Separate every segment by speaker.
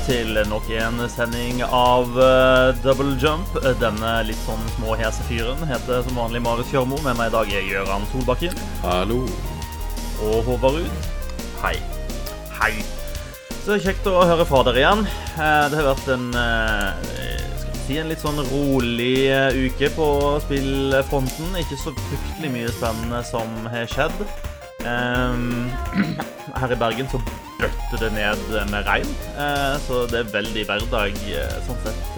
Speaker 1: til nok en sending av Double Jump. Denne litt sånn små hesefyren heter som vanlig Marius Kjørmo. Med meg I dag Gøran Solbakken.
Speaker 2: Hallo.
Speaker 1: Og Håvard Rud.
Speaker 3: Hei.
Speaker 1: Hei. Så kjekt å høre fra dere igjen. Det har vært en litt sånn rolig uke på spillfronten. Ikke så fryktelig mye spennende som har skjedd. Her I Bergen så bøtte det ned med regn, så det veldig hverdag sånn sett.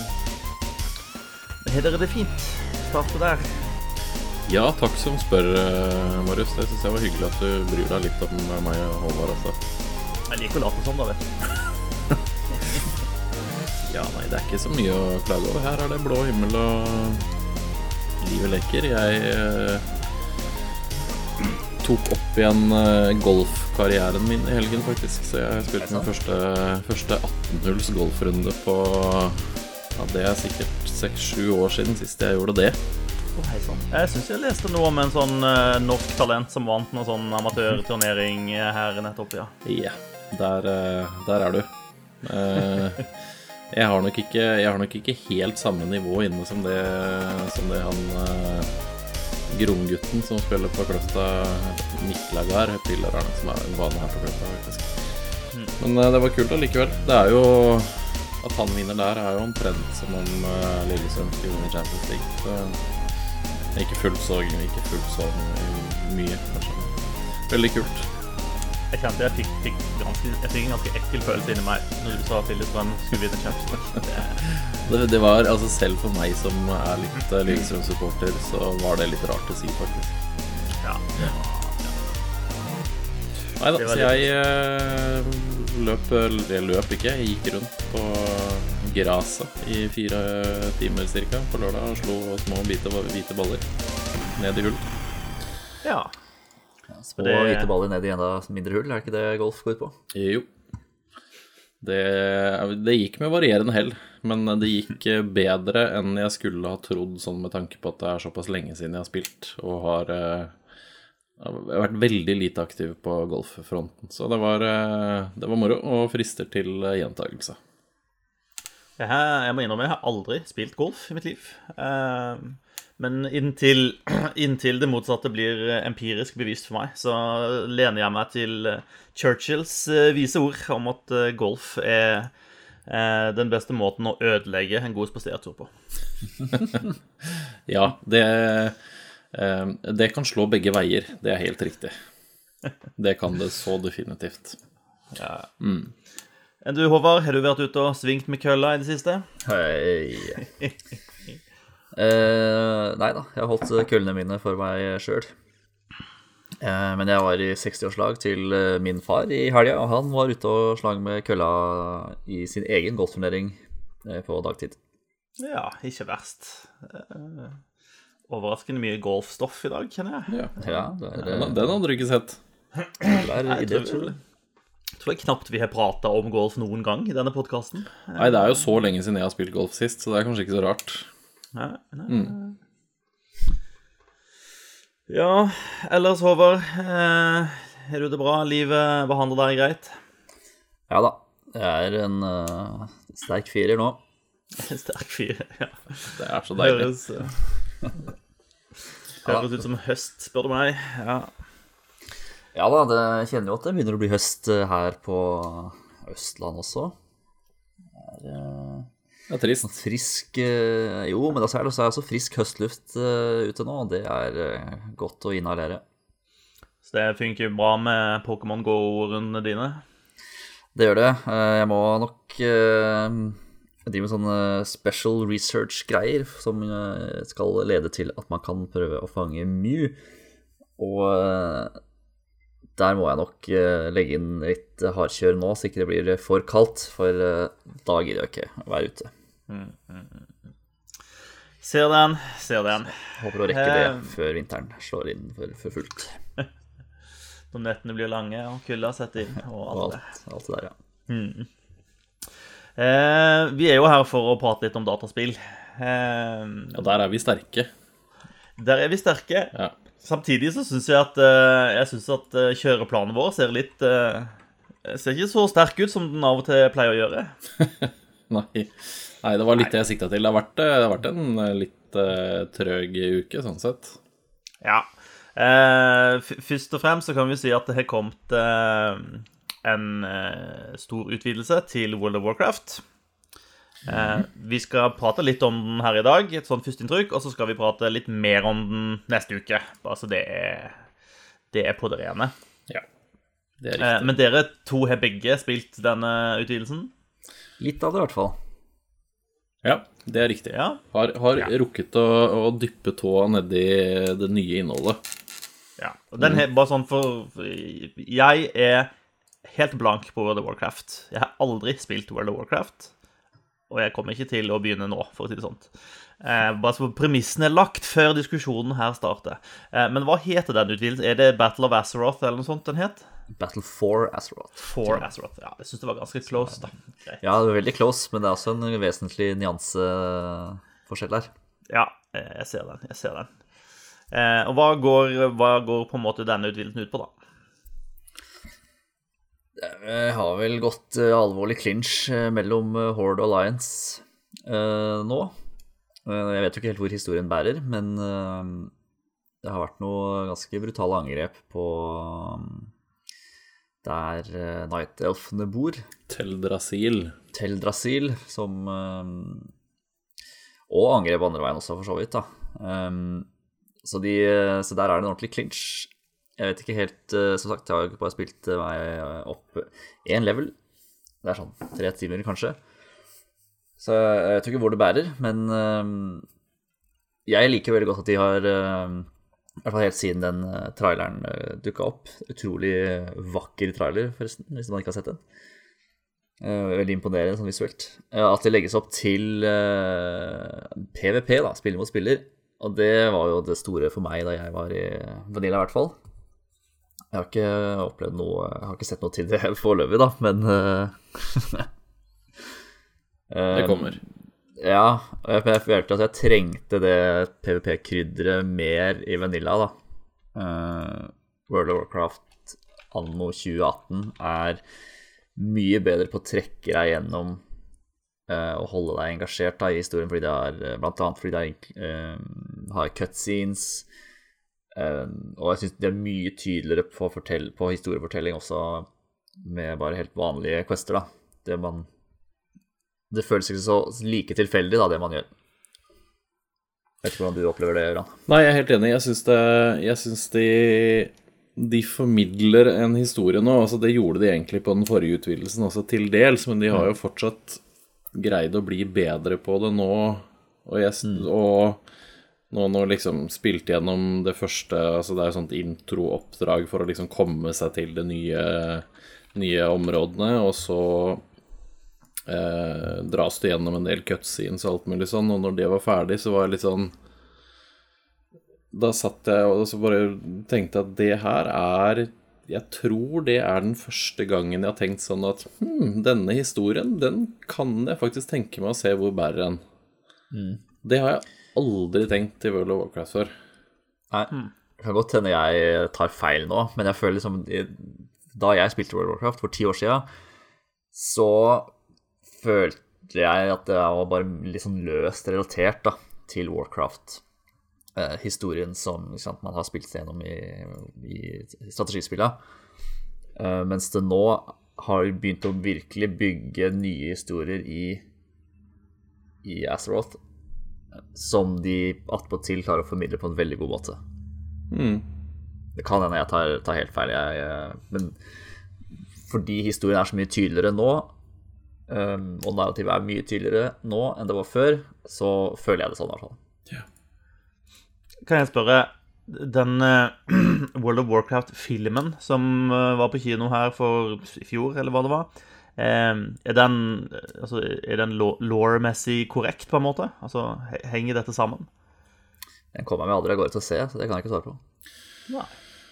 Speaker 1: Har dere det fint? Starte der.
Speaker 2: Ja, takk som spør, Marius. Det synes jeg var hyggelig at du bryr deg litt om meg og Håvard altså.
Speaker 1: Jeg liker å late sånn da, vet du.
Speaker 2: Ja, nei, det ikke så mye å klage over. Her det blå himmel og livet leker. Jeg tok opp igjen golfkarrieren min I helgen faktisk, så jeg spilte min første 18-hulls golfrunde på, ja, det sikkert 6-7 år siden sist jeg gjorde det.
Speaker 1: Hei sann. Jeg synes jeg leste noe om en sånn norsk talent som vant noen sånn amatørturnering her nettopp, ja.
Speaker 2: Ja, der du. Jeg har nok ikke helt samme nivå inne som det han Gromgutten som spiller på Kløfta Miklagar Pillerne som en bane her på Kløfta faktisk. Men det var kult allikevel. Det jo at han vinner der jo en trend som om Lillestrøm skulle vinne I Champions League. Så ikke fullt så mye kanskje. Veldig kult.
Speaker 1: Jeg kjente jeg fikk en ganske ekkel følelse inni meg når du sa at Lillestrøm skulle vinne Champions League.
Speaker 2: Det var, altså selv for meg som litt Lillestrøm-supporter, så var det litt rart å si faktisk.
Speaker 1: Ja.
Speaker 2: Neida, så jeg løp ikke. Jeg gikk rundt på graset I 4 timer cirka på lørdag og slo små hvite baller ned I hull.
Speaker 1: Ja.
Speaker 3: Små hvite baller ned I enda mindre hull, ikke det golf går ut på?
Speaker 2: Jo. Det gikk med varierende hell, men det gikk bedre enn jeg skulle ha trodd, sånn med tanke på at det såpass lenge siden jeg har spilt, og har vært veldig lite aktiv på golffronten. Så det var moro, og frister til gjentagelse.
Speaker 1: Jeg må innrømme, jeg har aldri spilt golf I mitt liv. Men inntil det motsatte blir empirisk bevist for meg, så lener jeg meg til Churchills vise ord om at golf den beste måten å ødelegge en god spasertur på.
Speaker 2: Ja, det kan slå begge veier, det helt riktig. Det kan det så definitivt.
Speaker 1: Ja. Enn du, Håvard, har du vært ute og svingt med kølla I det siste?
Speaker 3: Hei. Nei da, jeg har holdt køllene mine for meg selv. Men jeg var I 60-årslag til min far I helgen, og han var ute og slag med kølla I sin egen golfturnering på dagtid.
Speaker 1: Ja, ikke verst. Overraskende mye golfstoff I dag, kjenner jeg.
Speaker 3: Ja,
Speaker 2: den hadde du ikke sett.
Speaker 1: Jeg tror knapt vi har pratet om golf noen gang I denne podcasten.
Speaker 2: Nei, det jo så lenge siden jeg har spilt golf sist, så det kanskje ikke så rart.
Speaker 1: Nei. Ja, ellers Håvard, har du det bra? Livet behandler deg greit?
Speaker 3: Ja da, jeg en sterk firer nå.
Speaker 1: Sterk firer, ja.
Speaker 2: Det så deilig.
Speaker 1: Høres ut som høst, spør du meg.
Speaker 3: Ja da, det kjenner jo at det begynner å bli høst her på Østland også.
Speaker 2: Det trist.
Speaker 3: Frisk, jo, men det det så frisk høstluft ute nå, og det godt å inhalere.
Speaker 1: Så det funker bra med Pokémon Go-rundene dine?
Speaker 3: Det gjør det. Jeg må nok drive med sånne special research-greier som skal lede til at man kan prøve å fange Mew. Og der må jeg nok legge inn litt hardkjør nå, så ikke det blir for kaldt, for da gidder jeg ikke å være ute.
Speaker 1: Ser den.
Speaker 3: Håper å rekke det før vinteren slår inn for fullt.
Speaker 1: Når nettene blir lange, og kulda setter inn, og
Speaker 3: alt det der, ja.
Speaker 1: Vi jo her for å prate litt om dataspill.
Speaker 2: Ja, der vi sterke.
Speaker 1: Ja. Samtidig så synes jeg at kjøreplanen vår ser litt ser ikke så sterk ut som den av og til pleier å gjøre.
Speaker 2: Nei, det var litt det jeg siktet til. Det har vært en litt trøg uke, sånn sett.
Speaker 1: Ja. Først og fremst så kan vi si at det har kommet en stor utvidelse til World of Warcraft. Vi skal prate litt om den her i dag, et sånt førsteinntrykk, og så skal vi prate litt mer om den neste uke, bare så det er på det rene.
Speaker 2: Ja, det er riktig.
Speaker 1: Men dere to har begge spilt denne utvidelsen?
Speaker 3: Litt av det i hvert fall.
Speaker 2: Ja, det er riktig.
Speaker 1: Ja.
Speaker 2: Har rukket å dyppe tåa ned i det nye innholdet.
Speaker 1: Ja, og den er bare sånn jeg er helt blank på World of Warcraft. Jeg har aldri spilt World of Warcraft, og jeg kommer ikke til å begynne nå, for å si det sånt. Bare så premissen er lagt før diskusjonen her starter. Men hva heter den utvidelsen? Er det Battle of Azeroth eller noe sånt den het?
Speaker 3: Battle for Azeroth.
Speaker 1: For Azeroth, ja. Jeg synes det var ganske close, da. Greit.
Speaker 3: Ja, det var veldig close, men det er også en vesentlig nyanseforskjell her.
Speaker 1: Ja, jeg ser den. Og hva går på en måte denne utvidelsen ut på, da?
Speaker 3: Det har vel gått alvorlig clinch mellom Horde og Alliance nå. Jeg vet jo ikke helt hvor historien bærer, men det har vært noe ganske brutale angrep på der Night Elfene bor. Teldrassil, som og angrep andre veien også, for så vidt, da. Så der er det en ordentlig clinch. Jeg vet ikke helt, som sagt, jeg har bare spilt meg opp 1 level. Det er sånn 3 timer kanskje. Så jeg vet ikke hvor det bærer, men jeg liker veldig godt at de har, i hvert fall helt siden den traileren dukket opp, utrolig vakker trailer forresten, hvis man ikke har sett den. Veldig imponerende sånn visuelt. At det legges opp til PvP da, spiller mot spiller, og det var jo det store for meg da jeg var i Vanilla i hvert fall. Jeg har ikke opplevd noe, jeg har ikke sett noe til det foreløpig da, men
Speaker 2: det kommer.
Speaker 3: Ja, jeg følte at jeg trengte det PvP-krydderet mer i Vanilla da. World of Warcraft anno 2018 er mye bedre på å trekke deg gjennom og holde deg engasjert da, i historien, fordi det er, blant annet fordi det har cutscenes, og jeg synes det er mye tydeligere på historiefortelling også, med bare helt vanlige quester da. Det føles ikke så like tilfeldig da, det man gjør. Vet ikke hvordan du opplever det, Ørjan?
Speaker 2: Nei, jeg er helt enig. Jeg synes de formidler en historie nå. Altså, det gjorde de egentlig på den forrige utvidelsen også til dels, men de har jo fortsatt greid å bli bedre på det nå. Og nå når liksom spilt gjennom det første, altså det er et sånt intro-oppdrag for å liksom komme seg til det nye områdene, og så dras det gjennom en del cutscenes og alt mulig sånn, og når det var ferdig så var jeg litt sånn, da satt jeg og så bare tenkte at det her jeg tror det er den første gangen jeg har tenkt sånn at denne historien, den kan jeg faktisk tenke meg å se hvor bærer den. Det har jeg aldri tenkt i World of Warcraft før.
Speaker 3: Nei, det kan godt hende jeg tar feil nå, men jeg føler liksom, da jeg spilte World of Warcraft for 10 år siden, så følte jeg at det var bare litt sånn løst relatert da, til Warcraft. Historien som sant, man har spilt seg gjennom i strategispillet. Mens det nå har begynt å virkelig bygge nye historier i Azeroth, som de attpåtil klarer å formidle på en veldig god måte. Det kan hende jeg tar helt feil, men fordi historien er så mye tydeligere nå, og narrativet er mye tydeligere nå enn det var før, så føler jeg det sånn i hvert fall.
Speaker 1: Kan jeg spørre, den World of Warcraft-filmen som var på kino her for i fjor, eller hva det var, er den lore-messig korrekt på en måte? Altså, henger dette sammen?
Speaker 3: Den kommer meg aldri av gårde til å se, så det kan jeg ikke svare på.
Speaker 1: Nei.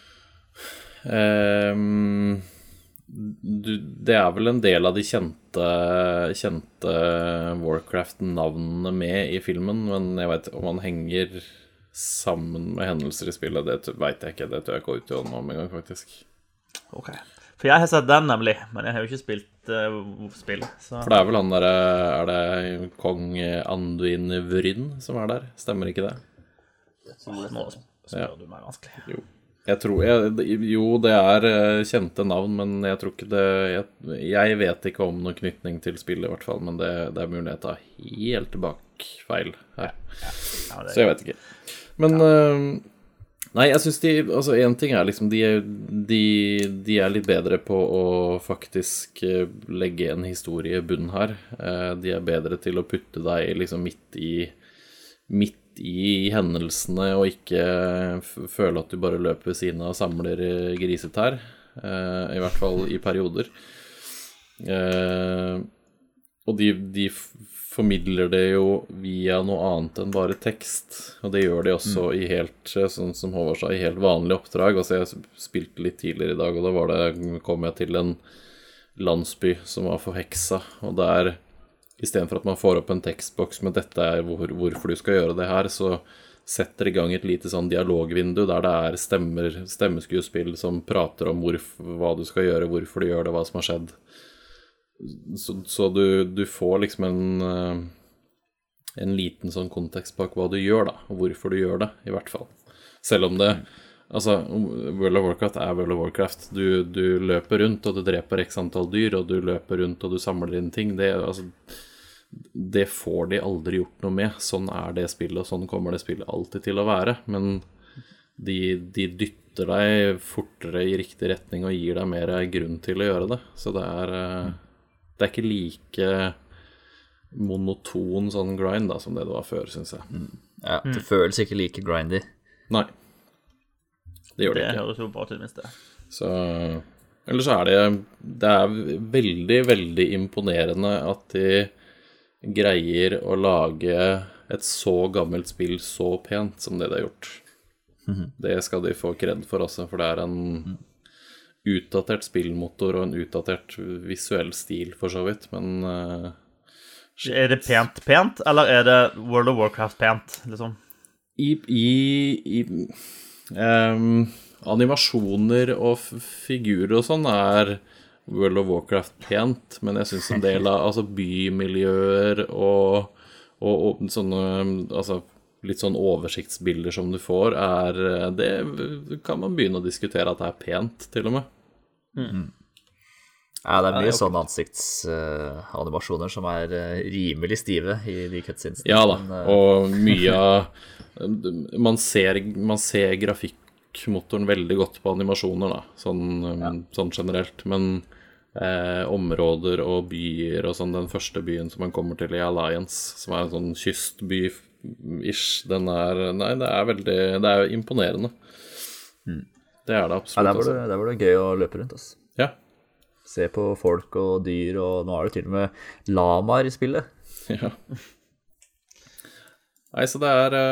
Speaker 2: Det er vel en del av de kjente Warcraft-navnene med i filmen, men jeg vet om han henger sammen med hendelser i spillet, det vet jeg ikke, det tror jeg ikke ut i hånden om en gang faktisk.
Speaker 1: Ok, For jeg har sett den nemlig, men jeg har jo ikke spilt spillet. Så.
Speaker 2: For det vel han der, er det kong Anduin Vryn som der? Stemmer ikke det?
Speaker 1: Nå spør du meg vanskelig.
Speaker 2: Jo. Jeg tror, jo, det kjente navn, men jeg tror ikke det jeg vet ikke om noen knytning til spillet i hvert fall, men det mulig jeg tar helt tilbake feil her. Så jeg vet ikke. Men nei, jeg synes altså en ting liksom de litt bedre på å faktisk legge en historie i bunnen her. De bedre til å putte deg liksom midt i hendelsene og ikke føle at du bare løper ved siden av og samler grisetær, i hvert fall i perioder. Og de formidler det jo via noe annet enn bare tekst, og det gjør de også i helt, sånn som Håvard sa, i helt vanlige oppdrag. Altså jeg spilte litt tidligere i dag, og da kom jeg til en landsby som var forheksa, og der i stedet for at man får opp en tekstboks med dette hvorfor du skal gjøre det her, så setter i gang et lite sånn dialogvindu der det stemmeskuespill som prater om hva du skal gjøre, hvorfor du gjør det, hva som har skjedd. Så du får liksom en liten sånn kontekst bak hva du gjør da, og hvorfor du gjør det, i hvert fall. Selv om det, altså, World of Warcraft World of Warcraft. Du løper rundt, og du dreper x antall dyr, og du løper rundt, og du samler inn ting. Det får de aldri gjort noe med. Sånn det spillet, og sånn kommer det spillet alltid til å være. Men de dytter deg fortere i riktig retning og gir deg mer grunn til å gjøre det. Så det ikke like monoton sånn grind da, som det var før, synes jeg.
Speaker 3: Ja, det føles ikke like grindy.
Speaker 2: Nei. Det gjør det ikke.
Speaker 1: Det høres jo bra til minst det.
Speaker 2: Så, ellers det veldig, veldig imponerende at de greier å lage et så gammelt spill så pent som det de har gjort. Det skal de få kred for også, for det en utdatert spillmotor og en utdatert visuell stil for så vidt, men
Speaker 1: det pent, eller det World of Warcraft pent, liksom?
Speaker 2: Animasjoner og figurer og sånn World of Warcraft pent, men jeg synes en del av altså bymiljøer og sånne altså litt sånn oversiktsbilder som du får det kan man begynne å diskutere at det pent til og med.
Speaker 3: Ja, det mye sånne ansiktsanimasjoner som rimelig stive i de cutscenesene.
Speaker 2: Ja da, og mye man ser grafikkmotoren veldig godt på animasjoner da, sånn generelt, men områder og byer og sånn, den første byen som man kommer til i Alliance, som en sånn kystby-ish, nei, det imponerende. Det det absolutt.
Speaker 3: Ja, der var det gøy å løpe rundt, altså.
Speaker 2: Ja.
Speaker 3: Se på folk og dyr, og nå det til og med lamaer i spillet.
Speaker 2: Ja. Nei, så det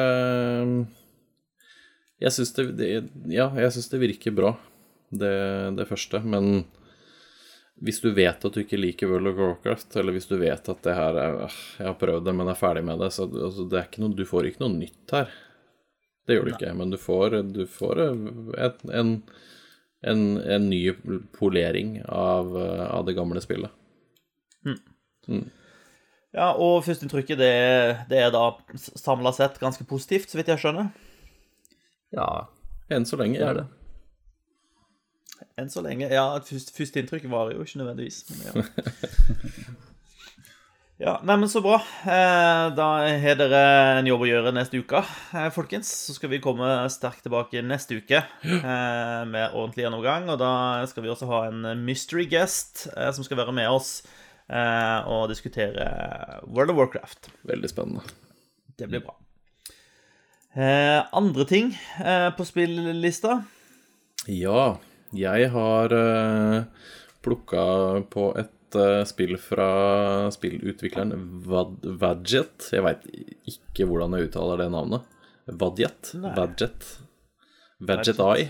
Speaker 2: jeg synes det virker bra, det første, men hvis du vet at du ikke liker World of Warcraft, eller hvis du vet at det her jeg har prøvd det, men ferdig med det, så altså, ikke noe, du får ikke noe nytt her. Det gjør du ikke, men du får en ny polering av det gamle spillet.
Speaker 1: Ja, og førsteinntrykket, det da samlet sett ganske positivt, så vidt jeg skjønner.
Speaker 3: Ja,
Speaker 2: enn så lenge det.
Speaker 1: Enn så lenge, ja, førsteinntrykket var jo ikke nødvendigvis. Men ja. Ja, nei, men så bra. Da har dere en jobb å gjøre neste uke, folkens. Så skal vi komme sterkt tilbake neste uke med ordentlig gjennomgang. Og da skal vi også ha en mystery guest som skal være med oss og diskutere World of Warcraft.
Speaker 2: Veldig spennende.
Speaker 1: Det blir bra. Andre ting på spillelista?
Speaker 2: Ja, jeg har plukket på et spill fra spillutvikleren Wadjet. Jeg vet ikke hvordan jeg uttaler det navnet. Wadjet. Wadjet Eye.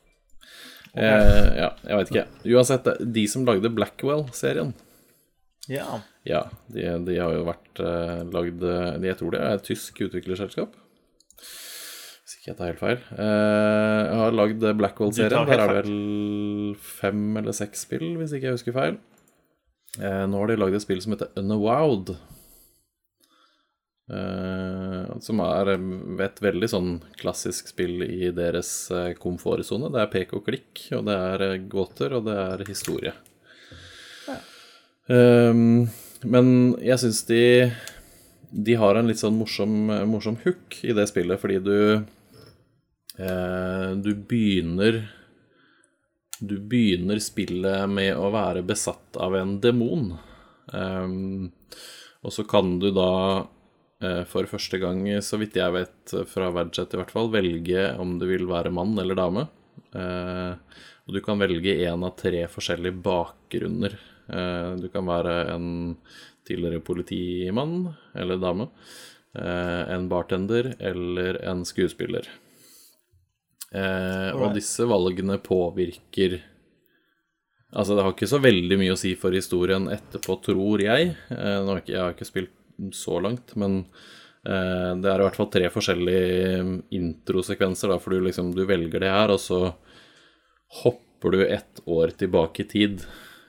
Speaker 2: Ja, jeg vet ikke. Uansett, de som lagde Blackwell-serien.
Speaker 1: Ja.
Speaker 2: Ja, de har jo vært lagd, jeg tror det et tysk utviklerselskap. Hvis Hvis ikke jeg tar helt feil. Jeg har lagd Blackwell-serien. Der er det vel 5 eller 6 spill, hvis ikke jeg husker feil. Nå har de lagd et spill som heter Unavowed. Som er et veldig sånn klassisk spill i deres komfortzone. Det er pek og klikk, og det er gåter, og det er historie. Men jeg synes de har en litt sånn morsom hook i det spillet, fordi du begynner spillet med å være besatt av en demon. Og så kan du da for første gang, så vidt jeg vet fra Verdchat i hvert fall, velge om du vil være mann eller dame. Og du kan velge en av 3 forskjellige bakgrunner. Du kan være en tidligere politimann eller dame, en bartender eller en skuespiller. Og disse valgene påvirker, altså det har ikke så veldig mye å si for historien etterpå, tror jeg. Jeg har ikke spilt så langt, men det er i hvert fall 3 forskjellige introsekvenser da, for du velger det her, og så hopper du 1 år tilbake i tid.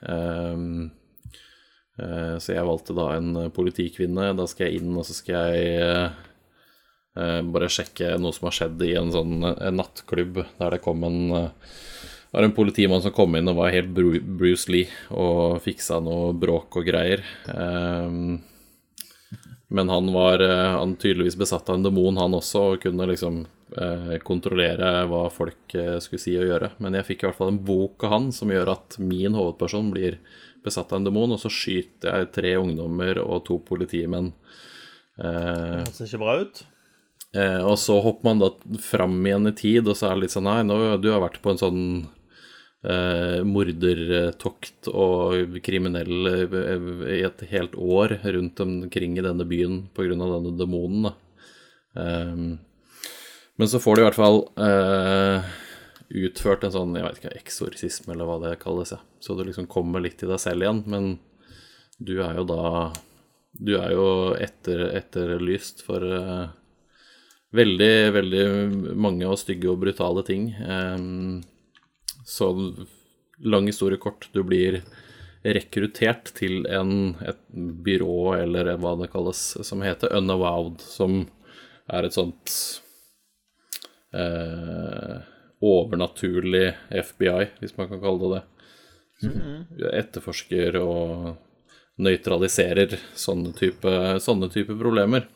Speaker 2: Så jeg valgte da en politikvinne. Da skal jeg inn, og så skal jeg bare sjekke noe som har skjedd i en nattklubb, der det kom var en politimann som kom inn og var helt Bruce Lee og fiksa noe bråk og greier. Men han var tydeligvis besatt av en demon, han også, og kunne kontrollere hva folk skulle si og gjøre. Men jeg fikk i hvert fall en bok av han som gjør at min hovedperson blir besatt av en demon, og så skyter jeg 3 ungdommer og 2 politimenn.
Speaker 1: Det ser ikke bra ut.
Speaker 2: Og så hopper man da fram igjen i tid, og så er det litt sånn, nei, nå, du har vært på en sånn mordertokt og kriminell i et helt år rundt omkring i denne byen på grunn av denne demonen da. Men så får du i hvert fall utført en sånn, jeg vet ikke, eksorsisme eller hva det kalles, ja. Så du kommer litt til deg selv igjen, men du er jo etterlyst for veldig, veldig mange og stygge og brutale ting. Så lang historie kort, du blir rekruttert til et byrå, eller hva det kalles, som heter Unavowed, som er et sånt overnaturlig FBI, hvis man kan kalle det det. Etterforsker og nøytraliserer sånne type problemer.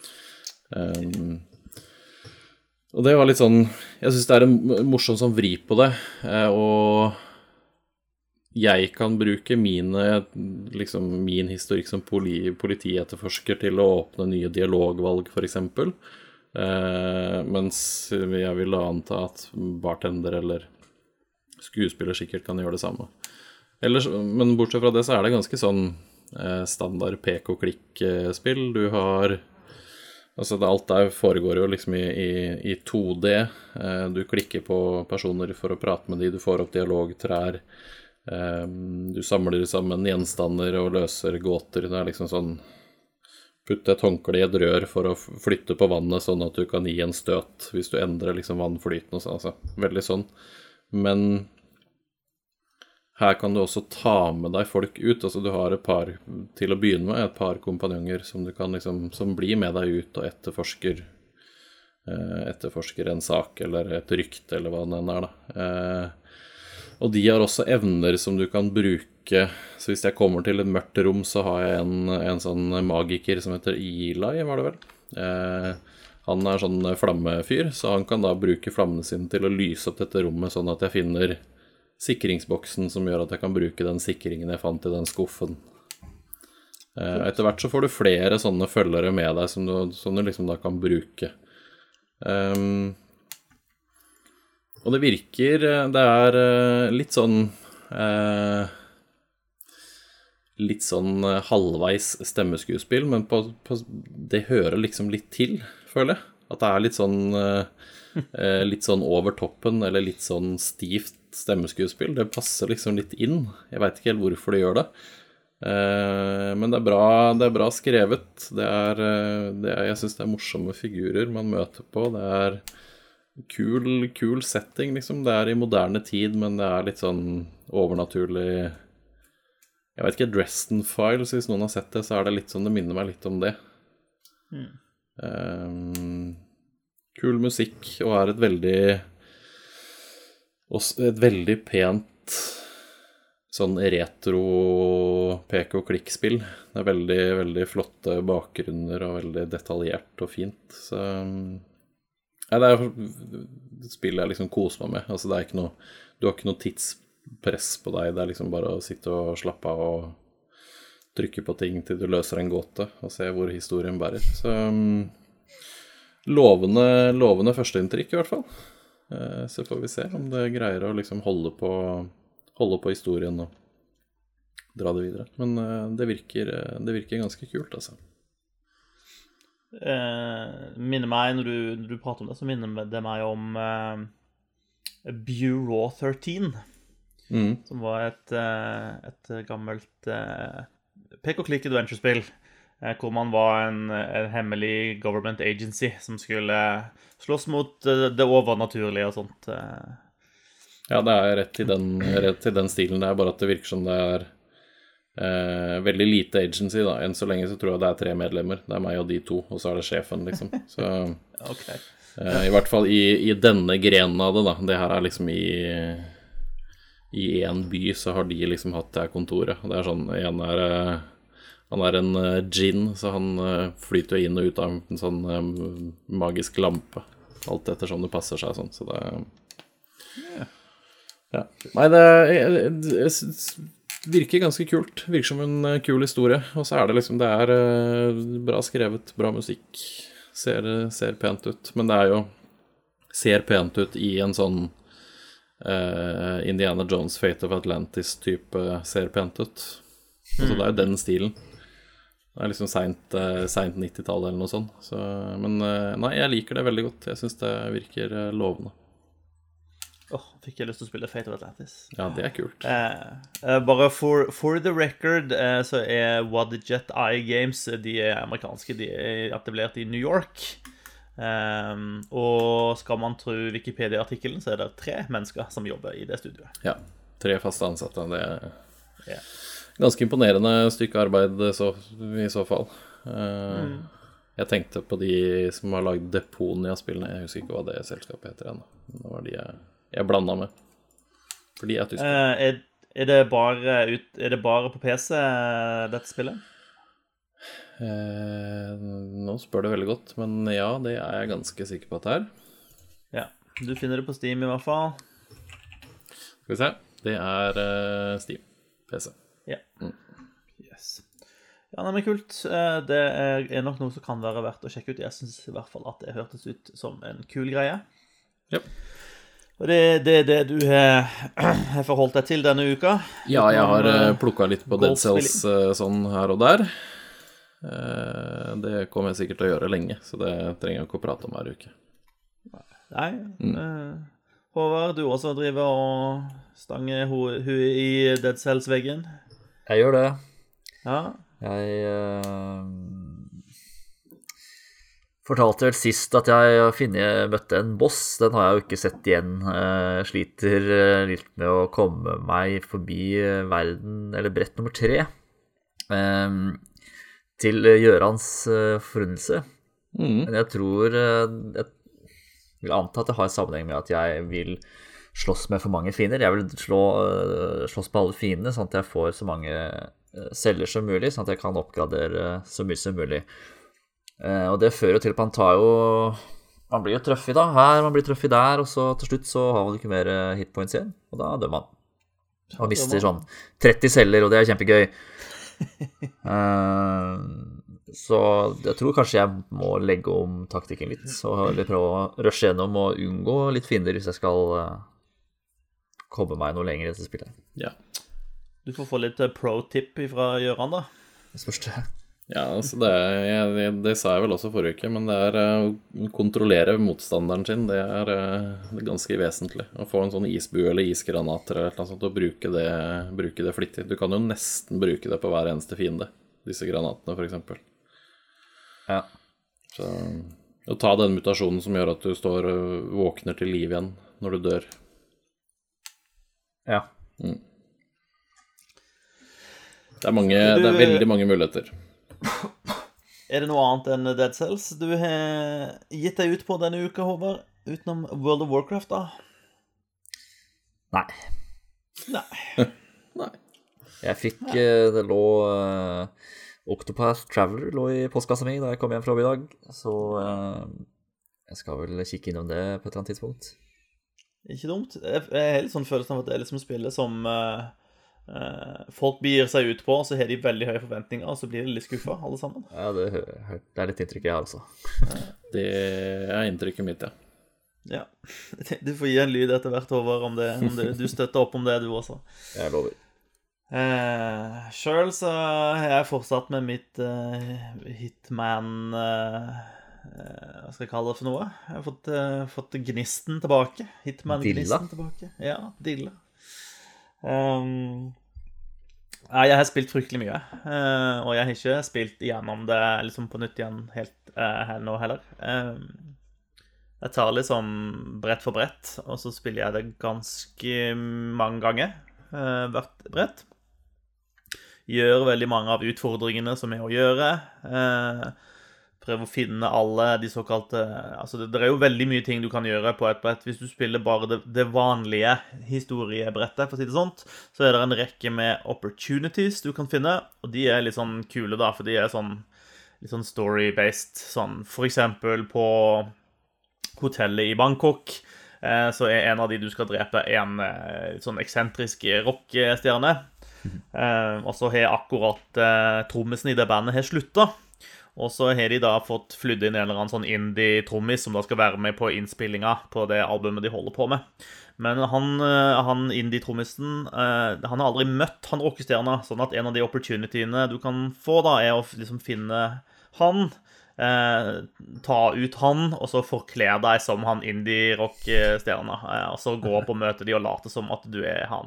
Speaker 2: Og det var litt sånn, jeg synes det er en morsom sånn vri på det, og jeg kan bruke min historikk som politietterforsker til å åpne nye dialogvalg, for eksempel, mens jeg vil anta at bartender eller skuespiller sikkert kan gjøre det samme. Men bortsett fra det så er det ganske sånn standard pek-og-klikk-spill. Du har alt der foregår jo i 2D. Du klikker på personer for å prate med de, du får opp dialogtrær, du samler sammen gjenstander og løser gåter. Det er sånn, putte et håndkle i et rør for å flytte på vannet sånn at du kan gi en støt hvis du endrer vannflyten og sånn, altså, veldig sånn. Men her kan du også ta med deg folk ut, altså du har til å begynne med et par kompanjonger som du kan som blir med deg ut og etterforsker en sak eller et rykte eller hva den er da. Og de har også evner som du kan bruke, så hvis jeg kommer til et mørkt rom så har jeg en sånn magiker som heter Eli, var det vel? Han er sånn flammefyr, så han kan da bruke flammene sine til å lyse opp dette rommet sånn at jeg finner sikringsboksen som gjør at jeg kan bruke den sikringen jeg fant i den skuffen. Etter hvert så får du flere sånne følgere med deg som du da kan bruke. Og det virker, det er litt sånn halvveis stemmeskuespill, men det hører litt til, føler jeg. At det er litt sånn over toppen, eller litt sånn stivt stemmeskuespill. Det passer litt inn. Jeg vet ikke helt hvorfor det gjør det. Men det er bra skrevet. Jeg synes det er morsomme figurer man møter på. Det er kul setting, liksom. Det I moderne tid, men det litt sånn overnaturlig. Jeg vet ikke, Dresden Files, hvis noen har sett det, så det litt sånn, det minner meg litt om det. Kul musikk, og et veldig pent sånn retro pek- og klikkspill. Det veldig, veldig flotte bakgrunner og veldig detaljert og fint. Så ja, det et spill jeg liksom koser meg med. Altså, det ikke noe, du har ikke noe tidspress på deg. Det liksom bare å sitte og slappe av og trykke på ting til du løser en gåte og se hvor historien bærer. Så lovende førsteinntrykk I hvert fall. Så får vi se om det greier å liksom holde på historien og dra det videre. Men det virker ganske kult, altså.
Speaker 1: Minner meg, når du prater om det, så minner det meg om Bureau 13, som var et gammelt pek-og-klikk adventure-spill, hvor man var en hemmelig government agency som skulle slåss mot det overnaturlige og sånt.
Speaker 2: Ja, det rett til den stilen. Det bare at det virker som det veldig lite agency, da. Enn så lenge så tror jeg det 3 medlemmer. Det meg og de 2, og så det sjefen, liksom. Så
Speaker 1: okay.
Speaker 2: I hvert fall I denne grenen av det, da. Det her liksom I en by så har de liksom hatt det her kontoret. Det sånn, han en djinn, så han flyter jo inn og ut av en sånn magisk lampe. Alt etter sånn det passer seg, sånn. Så det ja. Nei, det virker ganske kult. Virker som en kul historie. Og så det liksom, det bra skrevet, bra musikk. Ser pent ut. Men det jo ser pent ut I en sånn Indiana Jones Fate of Atlantis-type ser pent ut. Så det jo den stilen. Det liksom sent 90-tallet eller noe sånt. Så, men nei, jeg liker det veldig godt. Jeg synes det virker lovende.
Speaker 1: Fikk jeg lyst til å spille Fate of Atlantis.
Speaker 2: Ja, det kult.
Speaker 1: Bare for the record, så Wadjet Eye Games, de amerikanske, de etablert I New York. Og skal man tro Wikipedia-artikkelen, så det 3 mennesker som jobber I det studioet.
Speaker 2: Ja, 3 faste ansatte, det ganske imponerende stykke arbeid I så fall. Jeg tenkte på de som har laget Deponia-spillene. Jeg husker ikke hva det selskapet heter ennå. Det var de jeg blandet med. For de tyske.
Speaker 1: Det bare på PC, dette spillet?
Speaker 2: Nå spør du veldig godt, men ja, det jeg ganske sikker på at det
Speaker 1: Ja, du finner det på Steam I hvert fall.
Speaker 2: Skal vi se. Det Steam. PC.
Speaker 1: Ja. Yes. Ja, det kult. Det nok noe som kan være verdt å sjekke ut. Jeg synes I hvert fall at det hørtes ut som en kul greie.
Speaker 2: Ja.
Speaker 1: Og det du har forholdt deg til denne uka?
Speaker 2: Ja, jeg har plukket litt på Dead Cells sånn her og der. Det kommer jeg sikkert til å gjøre lenge, så det trenger jeg ikke å prate om hver uke.
Speaker 1: Nei. Håvard, du også driver og stanger huet I Dead Cells-veggen?
Speaker 3: Jeg gjør det.
Speaker 1: Ja.
Speaker 3: Jeg fortalte vel sist at jeg møtte en boss. Den har jeg jo ikke sett igjen. Jeg sliter litt med å komme meg forbi verden, eller brett nummer 3. Til Gjørans forundelse. Men jeg tror jeg vil anta at det har sammenheng med at jeg vil slåss med for mange fiender. Jeg vil slåss på alle fiendene, sånn at jeg får så mange celler som mulig, sånn at jeg kan oppgradere så mye som mulig. Og det fører jo til at man blir jo trøffig da, her, man blir trøffig der, og så til slutt så har man ikke mer hitpoints igjen, og da dør man. Og mister sånn 30 celler, og det kjempegøy. Så jeg tror kanskje jeg må legge om taktikken litt, og prøve å rushe gjennom og unngå litt fiender hvis jeg skal komme meg noe lenger I dette spillet.
Speaker 1: Ja. Du får få litt pro-tip fra Gjøran da.
Speaker 3: Det spørste.
Speaker 2: Ja, altså det sa jeg vel også forrige uke, men det å kontrollere motstanderen sin, det det ganske vesentlig. Å få en sånn isbue eller isgranater eller noe sånt, og bruke det flittig. Du kan jo nesten bruke det på hver eneste fiende, disse granatene for eksempel.
Speaker 3: Ja.
Speaker 2: Så Å ta den mutasjonen som gjør at du står og våkner til liv igjen når du dør.
Speaker 3: Ja.
Speaker 2: Det er veldig mange muligheter.
Speaker 1: Er det noe annet enn Dead Cells du har gitt deg ut på denne uka, Håvard? Utenom World of Warcraft, da?
Speaker 3: Nei.
Speaker 2: Nei.
Speaker 3: Jeg fikk Det lå Octopath Traveler lå i postkassa mi da jeg kom hjem fra jobb i dag, så jeg skal vel kikke innom det på et eller annet tidspunkt.
Speaker 1: Ikke dumt. Jeg har litt sånn følelsen av at det er liksom spillet som folk begir seg ut på, så har de veldig høye forventninger, og så blir de litt skuffa, alle sammen.
Speaker 3: Ja, det er litt inntrykk jeg har også.
Speaker 2: Det er inntrykket mitt, ja.
Speaker 1: Ja, du får gi en lyd etter hvert, Håvard, om du støtter opp om det, du også.
Speaker 3: Jeg lover.
Speaker 1: Selv så har jeg fortsatt med mitt Hitman, hva skal jeg kalle det for noe? Jeg har fått gnisten tilbake. Hitman-gnisten tilbake. Ja, Dilla. Jeg har spilt fryktelig mye, og jeg har ikke spilt igjennom det liksom på nytt igjen helt nå heller. Jeg tar liksom brett for brett, og så spiller jeg det ganske mange ganger hvert brett. Gjør veldig mange av utfordringene som er å gjøre. Prøver å finne alle de såkalte... Altså, det er jo veldig mye ting du kan gjøre på et brett. Hvis du spiller bare det vanlige historiebrettet, for å si det sånt, så er det en rekke med opportunities du kan finne, og de er litt sånn kule da, for de er sånn, litt sånn story-based. Sånn, for eksempel på hotellet i Bangkok, så er en av de du skal drepe en sånn eksentrisk rockstjerne. Og så har akkurat trommisen i det bandet har sluttet. Og så har de da fått flydd inn en eller annen sånn indie-trommis som da skal være med på innspillinga på det albumet de holder på med. Men han indie-trommisen, han har aldri møtt han rockestjerna, sånn at en av de opportunityene du kan få da, er å liksom finne han, ta ut han, og så forklær deg som han indie-rock-stjerna, og så gå på møte de og late som at du er han.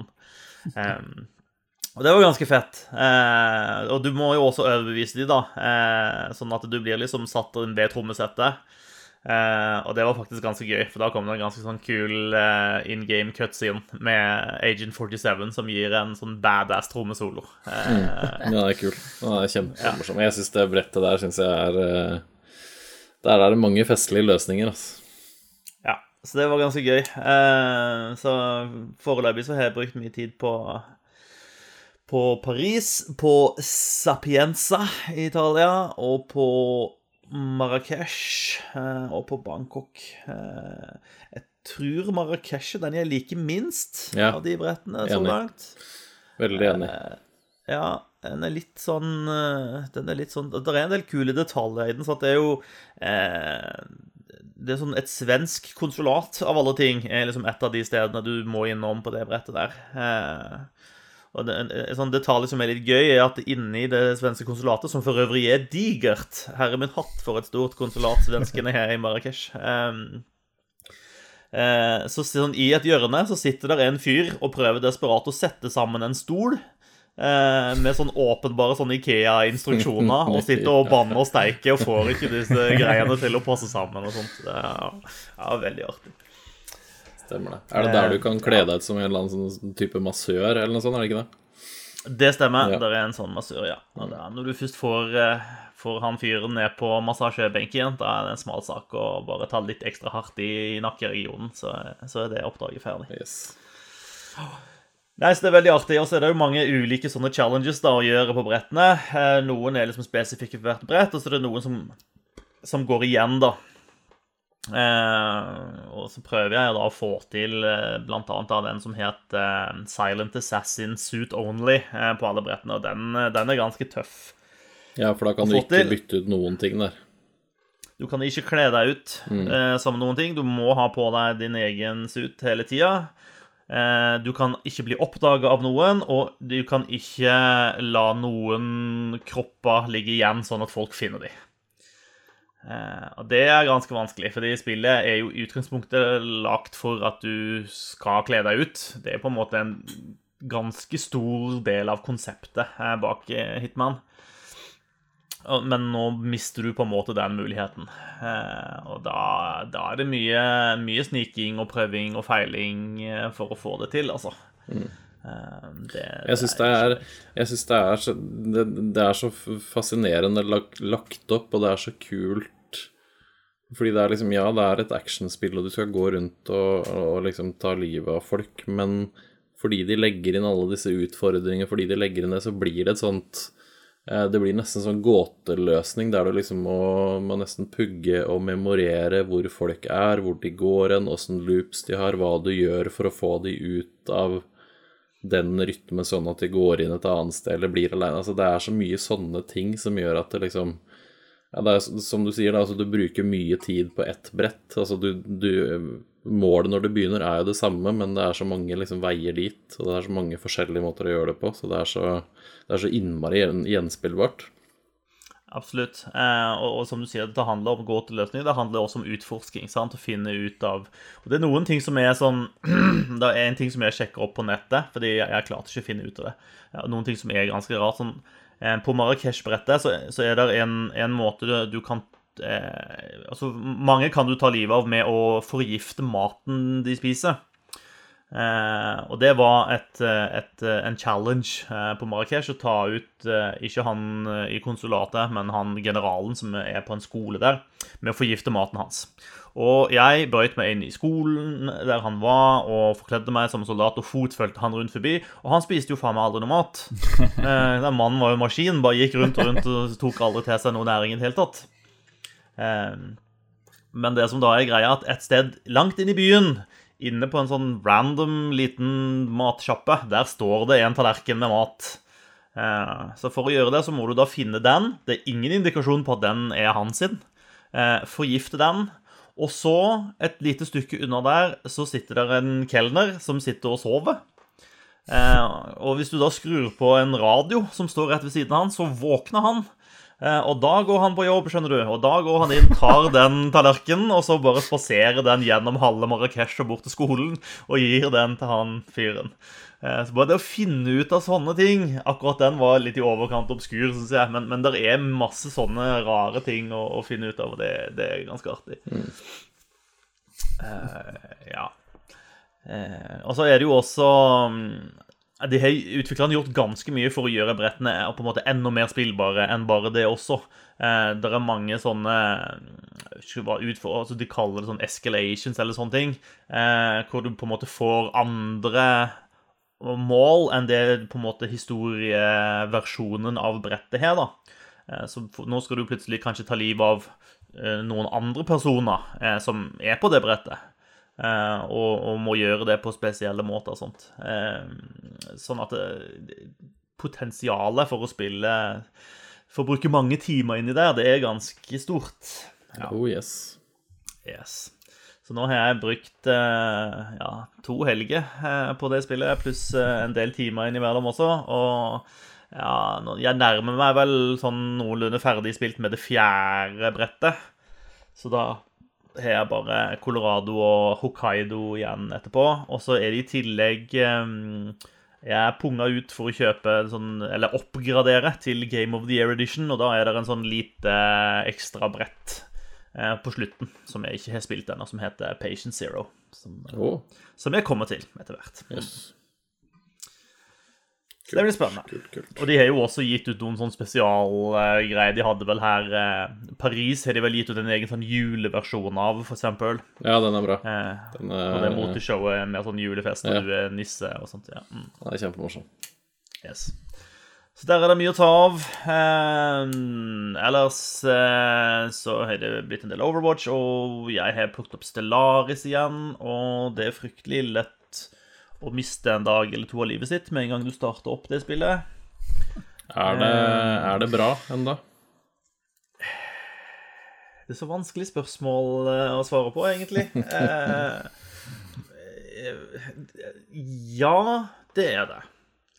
Speaker 1: Og det var ganske fett. Og du må jo også overbevise de da, sånn at du blir liksom satt inn det trommesettet. Og det var faktisk ganske gøy, for da kom det en ganske sånn kul in-game cutscene med Agent 47 som gir en sånn badass trommesolo.
Speaker 2: Ja, det er kult. Det er kjempemorsomt. Jeg synes det brettet der, synes jeg der er det mange festlige løsninger, altså.
Speaker 1: Ja, så det var ganske gøy. Så foreløpig så har jeg brukt mye tid på Paris, på Sapienza i Italia, og på Marrakesh, og på Bangkok. Jeg tror Marrakesh er den jeg liker minst av de brettene så langt.
Speaker 2: Veldig enig.
Speaker 1: Ja, den er litt sånn det er en del kule detaljer i den, så at det er jo det er sånn et svensk konsulat av alle ting, er liksom et av de stedene du må innom på det brettet der. Og en sånn detalj som er litt gøy er at inni det svenske konsulatet, som for øvrig er digert, her er min hatt for et stort konsulat svenskene her i Marrakesh, så sånn, i et hjørne så sitter der en fyr og prøver desperat å sette sammen en stol med sånn åpenbare sånn IKEA-instruksjoner, og sitter og banner og steiker og får ikke disse greiene til å passe sammen og sånt. Det er veldig artig.
Speaker 2: Stemmer det. Er det der du kan kle deg ut som en eller annen sånn type massør, eller noe sånt, er det ikke det?
Speaker 1: Det stemmer, det er en sånn massør, ja. Når du først får han fyren ned på massasjebenken, da er det en smal sak å bare ta litt ekstra hardt i nakkeregionen, så er det oppdraget ferdig.
Speaker 2: Yes.
Speaker 1: Nei, så det er veldig artig, og så er det jo mange ulike sånne challenges da å gjøre på brettene. Noen er liksom spesifikke for hvert brett, og så er det noen som går igjen da. Og så prøver jeg da å få til blant annet av den som heter Silent Assassin Suit Only på alle brettene, og den er ganske tøff.
Speaker 2: Ja, for da kan du ikke bytte ut noen ting der.
Speaker 1: Du kan ikke kle deg ut som noen ting, du må ha på deg din egen suit hele tiden. Du kan ikke bli oppdaget av noen, og du kan ikke la noen kropper ligge igjen sånn at folk finner dem. Og det er ganske vanskelig, fordi spillet er jo i utgangspunktet lagt for at du skal kle deg ut. Det er på en måte en ganske stor del av konseptet bak Hitman. Men nå mister du på en måte den muligheten. Og da er det mye sniking og prøving og feiling for å få det til, altså.
Speaker 2: Jeg synes det er så fascinerende lagt opp, og det er så kult. Fordi det er liksom, ja, det er et actionspill, og du skal gå rundt og liksom ta livet av folk, men fordi de legger inn alle disse utfordringer, fordi de legger inn det, så blir det et sånt, det blir nesten sånn gåteløsning, der du liksom må nesten pugge og memorere hvor folk er, hvor de går hen, hvordan loops de har, hva du gjør for å få de ut av den rytmen sånn at de går inn et annet sted eller blir alene. Altså, det er så mye sånne ting som gjør at det liksom, ja, det er som du sier da, altså, du bruker mye tid på ett brett. Altså, målet når du begynner er jo det samme, men det er så mange liksom veier dit, og det er så mange forskjellige måter å gjøre det på, så det er så innmari gjenspillbart.
Speaker 1: Absolutt, og som du sier, det handler om gåteløsning, det handler også om utforsking, sant? Å finne ut av, og det er noen ting som er sånn, det er en ting som jeg sjekker opp på nettet, fordi jeg klarte ikke å finne ut av det, noen ting som er ganske rart, sånn, på Marrakesh-brettet så er det en måte du kan, altså mange kan du ta livet av med å forgifte maten de spiser, og det var en challenge på Marrakesh å ta ut ikke han i konsulatet, men han generalen som er på en skole der, med å forgifte maten hans. Og jeg brøt meg inn i skolen der han var, og forkledde meg som soldat, og fotfølgte han rundt forbi, og han spiste jo faen meg aldri noe mat. Den mannen var jo en maskin, bare gikk rundt og tok aldri til seg noe næring i det hele tatt. Men det som da er greia, at et sted langt inn i byen, inne på en sånn random liten matsjappe, der står det en tallerken med mat. Så for å gjøre det, så må du da finne den. Det er ingen indikasjon på at den er hans sin. Forgifte den. Og så, et lite stykke unna der, så sitter der en kelner som sitter og sover. Og hvis du da skrur på en radio som står rett ved siden av han, så våkner han. Og da går han på jobb, skjønner du, og da går han inn, tar den tallerkenen, og så bare spaserer den gjennom halve Marrakesh og bort til skolen, og gir den til han fyren. Så bare det å finne ut av sånne ting, akkurat den var litt i overkant obskur, synes jeg, men det er masse sånne rare ting å finne ut av, og det er ganske artig. Ja. Og så er det jo også... De utviklerne har gjort ganske mye for å gjøre brettene på en måte enda mer spillbare enn bare det også. Det er mange sånne, altså de kaller det sånn escalations eller sånne ting, hvor du på en måte får andre mål enn det på en måte historieversjonen av brettet her da. Så nå skal du plutselig kanskje ta liv av noen andre personer som er på det brettet. Og må gjøre det på spesielle måter og sånt. Sånn at potensialet for å spille, for å bruke mange timer inn i det er ganske stort.
Speaker 2: Ja. Oh yes.
Speaker 1: Yes. Så nå har jeg brukt 2 helger på det spillet, pluss en del timer innimellom også, og jeg nærmer meg vel sånn noenlunde ferdig spilt med det 4. brettet, så da har jeg bare Colorado og Hokkaido igjen etterpå, og så er det i tillegg jeg punga ut for å kjøpe eller oppgradere til Game of the Year Edition, og da er det en sånn lite ekstra brett på slutten som jeg ikke har spilt ennå, som heter Patient Zero, som jeg kommer til etter hvert.
Speaker 2: Yes.
Speaker 1: Så det blir spennende.
Speaker 2: Kult.
Speaker 1: Og de har jo også gitt ut noen sånn spesialgreier. De hadde vel her Paris har de vel gitt ut en egen sånn juleversjon av, for eksempel.
Speaker 2: Ja, den er bra.
Speaker 1: Og det moteshowet er mer sånn julefest, og du er nisse og sånt, ja.
Speaker 2: Det er kjempemorsom.
Speaker 1: Yes. Så der er det mye å ta av. Ellers så har det blitt en del Overwatch, og jeg har plukket opp Stellaris igjen, og det er fryktelig lett å miste en dag eller 2 av livet sitt med en gang du starter opp det spillet.
Speaker 2: Er det bra enda?
Speaker 1: Det er så vanskelig spørsmål å svare på, egentlig. Ja, det er det.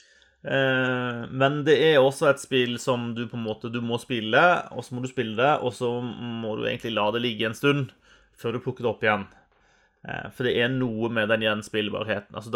Speaker 1: Men det er også et spill som du på en måte du må spille, og så må du spille det, og så må du egentlig la det ligge en stund før du plukker det opp igjen. For det er noe med den gjenspillbarheten. Altså,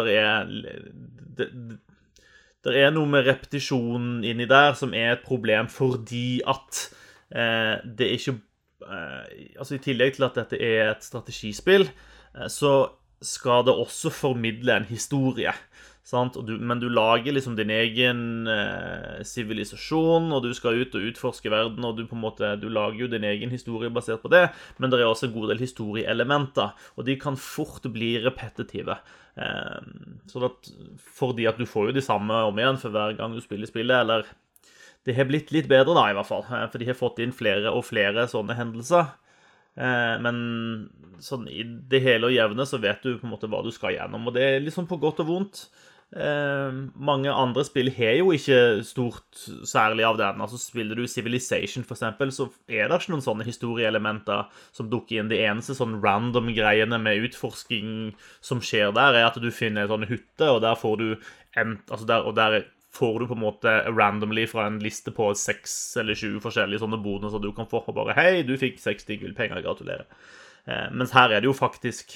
Speaker 1: det er noe med repetisjonen inni der som er et problem, fordi at det ikke altså I tillegg til at dette et strategispill, så skal det også formidle en historie. Sant? Men du lager liksom din egen sivilisasjon, og du skal ut og utforske verden, og du lager jo din egen historie basert på det, men det også en god del historieelementer, og de kan fort bli repetitive. Så fordi at du får jo de samme om igjen for hver gang du spiller spillet, eller det har blitt litt bedre da I hvert fall, for de har fått inn flere og flere sånne hendelser. Men sånn, I det hele og jevne så vet du på en måte hva du skal gjennom, og det liksom på godt og vondt. Mange andre spill har jo ikke stort særlig av den. Altså spiller du Civilization for eksempel, så det ikke noen sånne historieelementer som dukker inn. Det eneste sånn random greiene med utforsking som skjer der, at du finner en sånn hytte, og der får du der får du på en måte randomly fra en liste på 6 eller 7 forskjellige sånne bonuser du kan få, og bare, hei, du fikk 60 gullpenger, gratulerer. Mens her det jo faktisk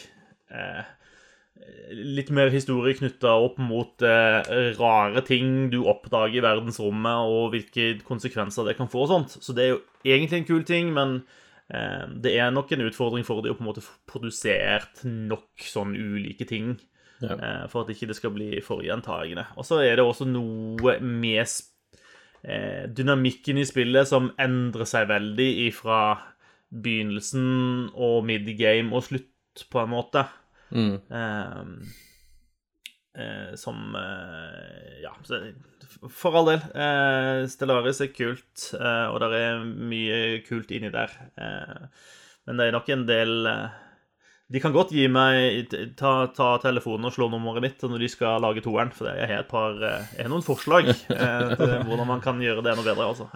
Speaker 1: litt mer historie knyttet opp mot rare ting du oppdager I verdensrommet, og hvilke konsekvenser det kan få og sånt. Så det jo egentlig en kul ting, men det nok en utfordring for det å på en måte produsert nok sånne ulike ting. For at ikke det skal bli for gjentagende. Og så det også noe med dynamikken I spillet som endrer seg veldig ifra begynnelsen og midgame og slutt på en måte. For all del Stellaris kult, og det mye kult inni der, men det nok en del de kan godt gi meg ta telefonen og slå nummeret mitt når de skal lage toeren, for jeg har noen forslag til hvordan man kan gjøre det noe bedre altså.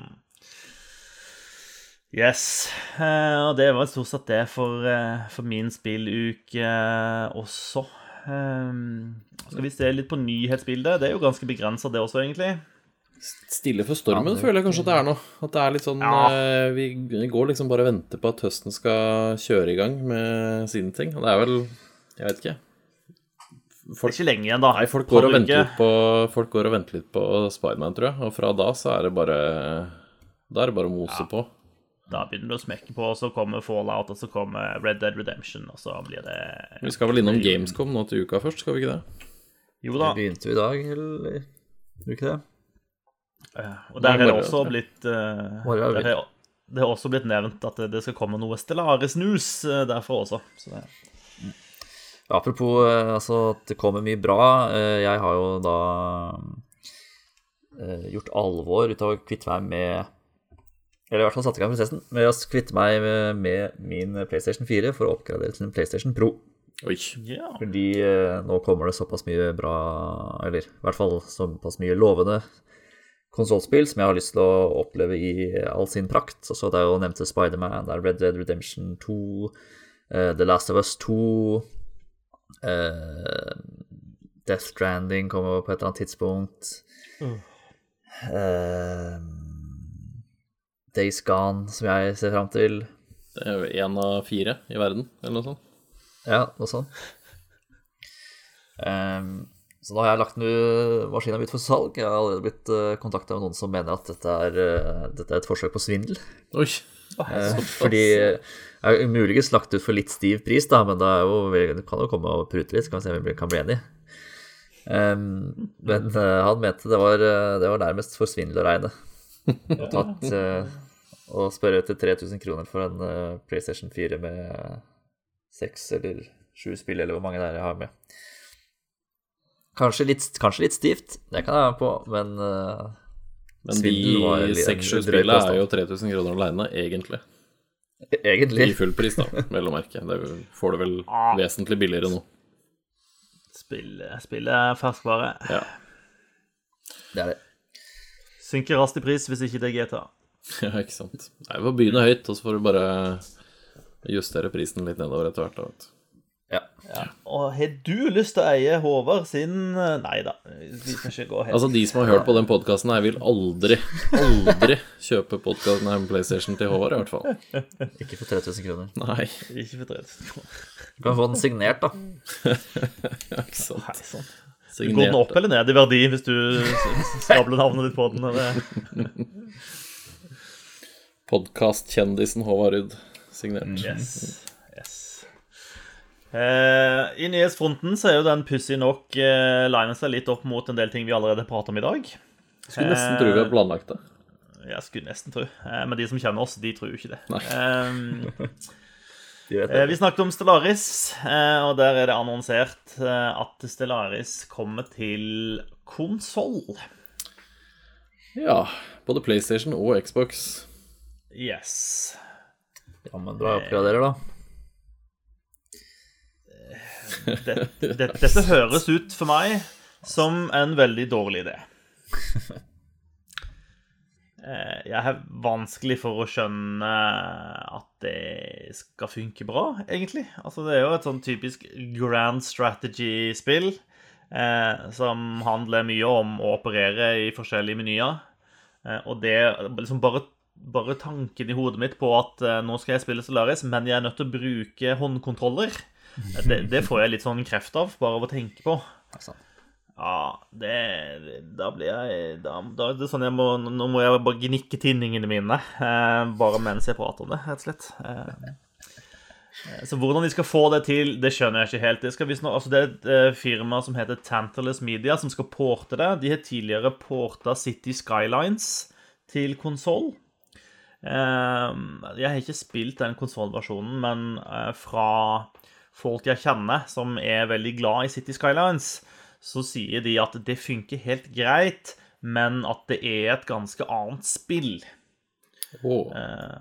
Speaker 1: Yes, og det var stort sett det for min spilluke også. Skal vi se litt på nyhetsbildet? Det jo ganske begrenset det også egentlig.
Speaker 2: Stille for stormen føler jeg kanskje at det noe. At det litt sånn vi går liksom bare og venter på at høsten skal kjøre I gang med sine ting. Og det vel, jeg vet ikke.
Speaker 1: Det ikke lenge igjen da.
Speaker 2: Nei, folk går og venter litt på Spider-Man, tror jeg. Og fra da så det bare da det bare å mose på.
Speaker 1: Da begynner du å smekke på, og så kommer Fallout, og så kommer Red Dead Redemption, og så blir det...
Speaker 2: Vi skal vel innom Gamescom nå til uka først, skal vi ikke det?
Speaker 1: Jo da.
Speaker 3: Det begynte vi I dag, eller ikke det?
Speaker 1: Og der det også blitt det også blitt nevnt at det skal komme noe Stellaris-news derfor også så
Speaker 3: Apropos altså, at det kommer mye bra jeg har jo da gjort alvor ut av å kvitte meg med eller I hvert fall satt I gang prosessen med å kvitte meg med min PlayStation 4 for å oppgradere til en PlayStation Pro.
Speaker 2: Oi.
Speaker 3: Fordi nå kommer det såpass mye bra eller I hvert fall såpass mye lovende konsolspill som jeg har lyst til å oppleve I all sin prakt. Så det jo nevnte Spider-Man, det Red Dead Redemption 2, The Last of Us 2, Death Stranding kommer på et eller annet tidspunkt, Days Gone, som jeg ser frem til.
Speaker 2: Det jo 1 av 4 I verden, eller noe sånt.
Speaker 3: Ja, noe sånt. Så nå har jeg lagt maskinen ut for salg. Jeg har allerede blitt kontaktet med noen som mener at dette et forsøk på svindel.
Speaker 2: Oi.
Speaker 3: Fordi jeg har muligens lagt ut for litt stiv pris da, men det kan jo komme og prute litt, så kan vi se om vi kan bli enige. Men han mente det var nærmest for svindel å regne. Og spørre etter 3000 kroner for en PlayStation 4 med 6 eller 7 spill, eller hvor mange det jeg har med. Kanskje litt stivt, det kan jeg være på, men
Speaker 2: de 6-7 spillene jo 3000 kroner alene, egentlig. I full pris da, vel å merke. Det får du vel vesentlig billigere nå.
Speaker 1: Spillet ferskvare.
Speaker 2: Ja.
Speaker 3: Det det.
Speaker 1: Synker raskt I pris hvis ikke det GTA.
Speaker 2: Ja, ikke sant. Nei, vi får begynne høyt, og så får du bare justere prisen litt nedover etter hvert da, vet du.
Speaker 1: Ja. Og har du lyst til å eie Håvard sin... Nei da, vi kan ikke gå helt.
Speaker 2: Altså de som har hørt på den podcasten her vil aldri kjøpe podcasten her med PlayStation til Håvard I hvert fall.
Speaker 3: Ikke for 3000 kroner.
Speaker 2: Nei.
Speaker 1: Ikke for 3000 kroner.
Speaker 3: Du kan få den signert da.
Speaker 2: Ja, ikke sant.
Speaker 1: Nei, sånn. Går den opp eller ned I verdi hvis du skabler navnet ditt på den? Eller?
Speaker 2: Podcast-kjendisen Håvard Rudd signert.
Speaker 1: Yes. I nyhetsfronten så jo den pussig nok liner seg litt opp mot en del ting vi allerede prater om i dag.
Speaker 2: Skulle nesten tro vi har planlagt det.
Speaker 1: Jeg skulle nesten tro. Men de som kjenner oss, de tror jo ikke det. Vi snakket om Stellaris, og der det annonsert at Stellaris kommer til konsol.
Speaker 2: Ja, både PlayStation og Xbox.
Speaker 1: Yes.
Speaker 3: Ja, men bra oppgraderer da.
Speaker 1: Dette høres ut for meg som en veldig dårlig idé. Jeg har vanskelig for å skjønne at det skal funke bra, egentlig. Altså, det jo et sånn typisk grand strategy-spill som handler mye om å operere i forskjellige menyer. Og det liksom bare tanken i hodet mitt på at nå skal jeg spille Stellaris, men jeg nødt til å bruke håndkontroller. Det får jeg litt sånn kreft av, bare av å tenke på. Ja, da blir jeg da er det sånn nå må jeg bare gnikke tinningene mine bare mens jeg prater om det, rett og slett. Så hvordan de skal få det til, det skjønner jeg ikke helt. Det er et firma som heter Tantalus Media som skal porte det. De har tidligere portet City Skylines til konsol. Jeg har ikke spilt den konsolversjonen, men fra folk jeg kjenner som veldig glad i City Skylines, så sier de at det funker helt greit, men at det et ganske annet spill. Og